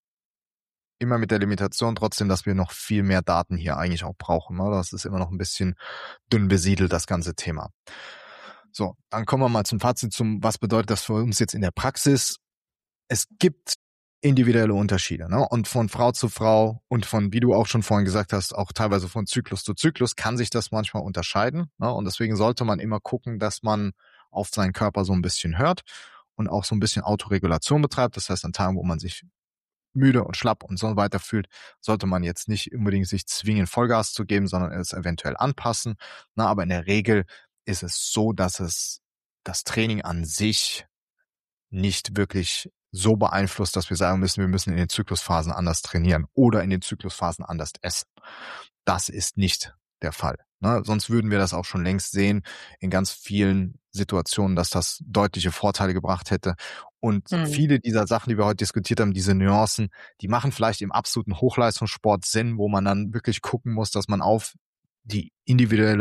Immer mit der Limitation trotzdem, dass wir noch viel mehr Daten hier eigentlich auch brauchen. Ne? Das ist immer noch ein bisschen dünn besiedelt, das ganze Thema. So, dann kommen wir mal zum Fazit, zum was bedeutet das für uns jetzt in der Praxis. Es gibt individuelle Unterschiede, ne? Und von Frau zu Frau und von, wie du auch schon vorhin gesagt hast, auch teilweise von Zyklus zu Zyklus kann sich das manchmal unterscheiden. Ne? Und deswegen sollte man immer gucken, dass man auf seinen Körper so ein bisschen hört und auch so ein bisschen Autoregulation betreibt. Das heißt, an Tagen, wo man sich müde und schlapp und so weiter fühlt, sollte man jetzt nicht unbedingt sich zwingen, Vollgas zu geben, sondern es eventuell anpassen. Na, aber in der Regel ist es so, dass es das Training an sich nicht wirklich so beeinflusst, dass wir sagen müssen, wir müssen in den Zyklusphasen anders trainieren oder in den Zyklusphasen anders essen. Das ist nicht der Fall. Ne? Sonst würden wir das auch schon längst sehen in ganz vielen Situationen, dass das deutliche Vorteile gebracht hätte. Und Mhm. viele dieser Sachen, die wir heute diskutiert haben, diese Nuancen, die machen vielleicht im absoluten Hochleistungssport Sinn, wo man dann wirklich gucken muss, dass man auf die individuelle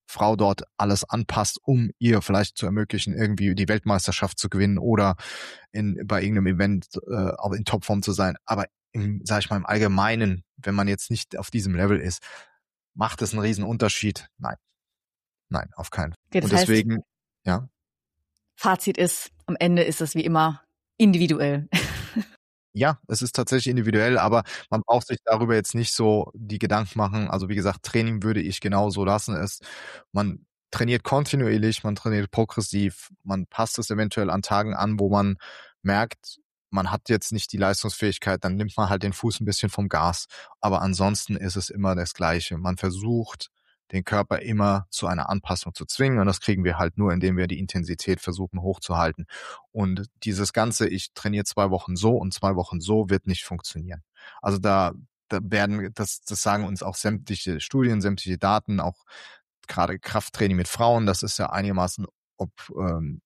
Frau dort alles anpasst, um ihr vielleicht zu ermöglichen, irgendwie die Weltmeisterschaft zu gewinnen oder in, bei irgendeinem Event äh, auch in Topform zu sein. Aber im, sag ich mal, im Allgemeinen, wenn man jetzt nicht auf diesem Level ist, macht es einen riesen Unterschied? Nein. Nein, auf keinen Fall. Okay, das Und deswegen, heißt, ja. Fazit ist, am Ende ist es wie immer individuell. Ja, es ist tatsächlich individuell, aber man braucht sich darüber jetzt nicht so die Gedanken machen. Also wie gesagt, Training würde ich genauso lassen. Es, man trainiert kontinuierlich, man trainiert progressiv, man passt es eventuell an Tagen an, wo man merkt, man hat jetzt nicht die Leistungsfähigkeit, dann nimmt man halt den Fuß ein bisschen vom Gas. Aber ansonsten ist es immer das Gleiche. Man versucht, den Körper immer zu einer Anpassung zu zwingen. Und das kriegen wir halt nur, indem wir die Intensität versuchen hochzuhalten. Und dieses Ganze, ich trainiere zwei Wochen so und zwei Wochen so, wird nicht funktionieren. Also da, da werden, das, das sagen uns auch sämtliche Studien, sämtliche Daten, auch gerade Krafttraining mit Frauen, das ist ja einigermaßen, ob, ähm,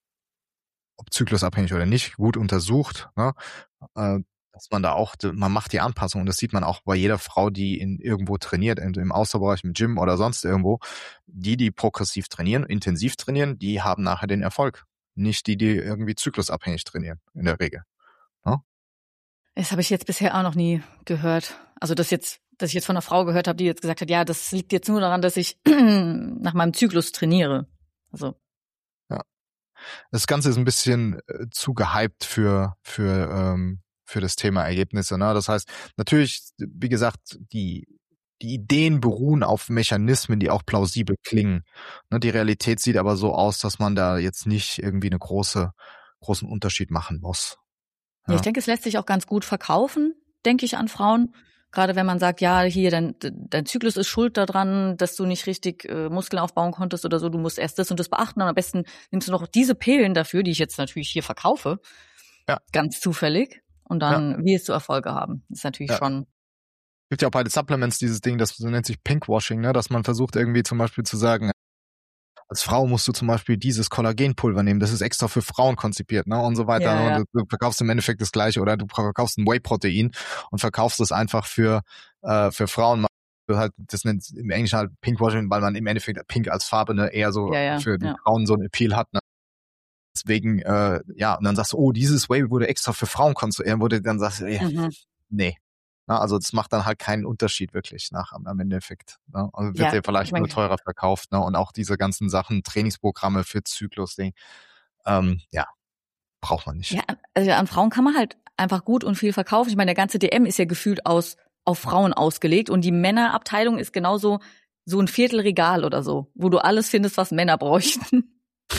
ob zyklusabhängig oder nicht, gut untersucht, ne? Äh, dass man da auch, man macht die Anpassung und das sieht man auch bei jeder Frau, die in irgendwo trainiert, im Ausdauerbereich, im Gym oder sonst irgendwo, die, die progressiv trainieren, intensiv trainieren, die haben nachher den Erfolg. Nicht die, die irgendwie zyklusabhängig trainieren, in der Regel. Ja? Das habe ich jetzt bisher auch noch nie gehört. Also das jetzt, dass ich jetzt von einer Frau gehört habe, die jetzt gesagt hat, ja, das liegt jetzt nur daran, dass ich nach meinem Zyklus trainiere. Also ja. Das Ganze ist ein bisschen äh, zu gehypt für für ähm, für das Thema Ergebnisse. Ne? Das heißt, natürlich, wie gesagt, die die Ideen beruhen auf Mechanismen, die auch plausibel klingen. Ne? Die Realität sieht aber so aus, dass man da jetzt nicht irgendwie eine große großen Unterschied machen muss. ja, Ja. ich denke, es lässt sich auch ganz gut verkaufen, denke ich, an Frauen. Gerade wenn man sagt, ja, hier, dein, dein Zyklus ist schuld daran, dass du nicht richtig äh, Muskeln aufbauen konntest oder so, du musst erst das und das beachten und am besten nimmst du noch diese Pillen dafür, die ich jetzt natürlich hier verkaufe, Ja. ganz zufällig und dann Ja. wirst du Erfolge haben. Das ist natürlich Ja. schon... Es gibt ja auch bei den Supplements dieses Ding, das nennt sich Pinkwashing, ne? Dass man versucht irgendwie zum Beispiel zu sagen, als Frau musst du zum Beispiel dieses Kollagenpulver nehmen, das ist extra für Frauen konzipiert, ne, und so weiter. Ja, ja. Und du, du verkaufst im Endeffekt das Gleiche oder du verkaufst ein Whey-Protein und verkaufst es einfach für äh, für Frauen. Halt, das nennt im Englischen halt Pinkwashing, weil man im Endeffekt Pink als Farbe, ne, eher so Ja, ja, für die ja. Frauen so ein Appeal hat, ne. Deswegen, äh, ja, und dann sagst du, oh, dieses Whey wurde extra für Frauen konzipiert, wurde dann sagst du, ey, Mhm. nee. Na, also das macht dann halt keinen Unterschied wirklich nach am Endeffekt. Ne? Also wird Ja, ja vielleicht ich mein, nur teurer verkauft, ne? Und auch diese ganzen Sachen, Trainingsprogramme für Zyklus-Ding, ähm, ja, braucht man nicht. Ja, also an Frauen kann man halt einfach gut und viel verkaufen. Ich meine, der ganze D M ist ja gefühlt aus auf Frauen ausgelegt und die Männerabteilung ist genauso so ein Viertelregal oder so, wo du alles findest, was Männer bräuchten.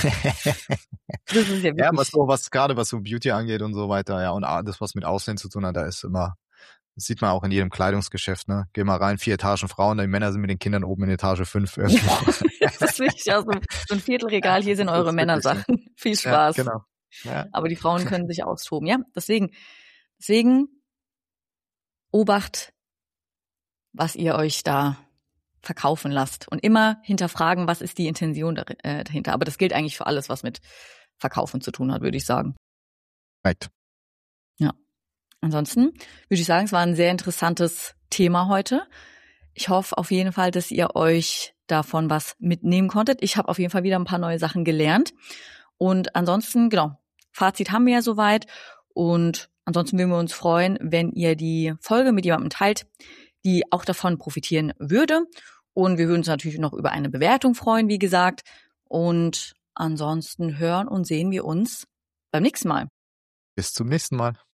Das ist ja wirklich... Ja, was so, was gerade was so Beauty angeht und so weiter, ja, und das, was mit Aussehen zu tun hat, da ist immer, das sieht man auch in jedem Kleidungsgeschäft, ne? Geh mal rein, vier Etagen Frauen, die Männer sind mit den Kindern oben in Etage fünf irgendwo. Das ist wirklich auch so, so ein Viertelregal, hier sind eure Männersachen. So. Viel Spaß. Ja, genau. Ja. Aber die Frauen können sich austoben, ja? Deswegen, deswegen Obacht, was ihr euch da verkaufen lasst. Und immer hinterfragen, was ist die Intention dahinter. Aber das gilt eigentlich für alles, was mit Verkaufen zu tun hat, würde ich sagen. Right. Ja. Ansonsten würde ich sagen, es war ein sehr interessantes Thema heute. Ich hoffe auf jeden Fall, dass ihr euch davon was mitnehmen konntet. Ich habe auf jeden Fall wieder ein paar neue Sachen gelernt. Und ansonsten, genau, Fazit haben wir ja soweit. Und ansonsten würden wir uns freuen, wenn ihr die Folge mit jemandem teilt, die auch davon profitieren würde. Und wir würden uns natürlich noch über eine Bewertung freuen, wie gesagt. Und ansonsten hören und sehen wir uns beim nächsten Mal. Bis zum nächsten Mal.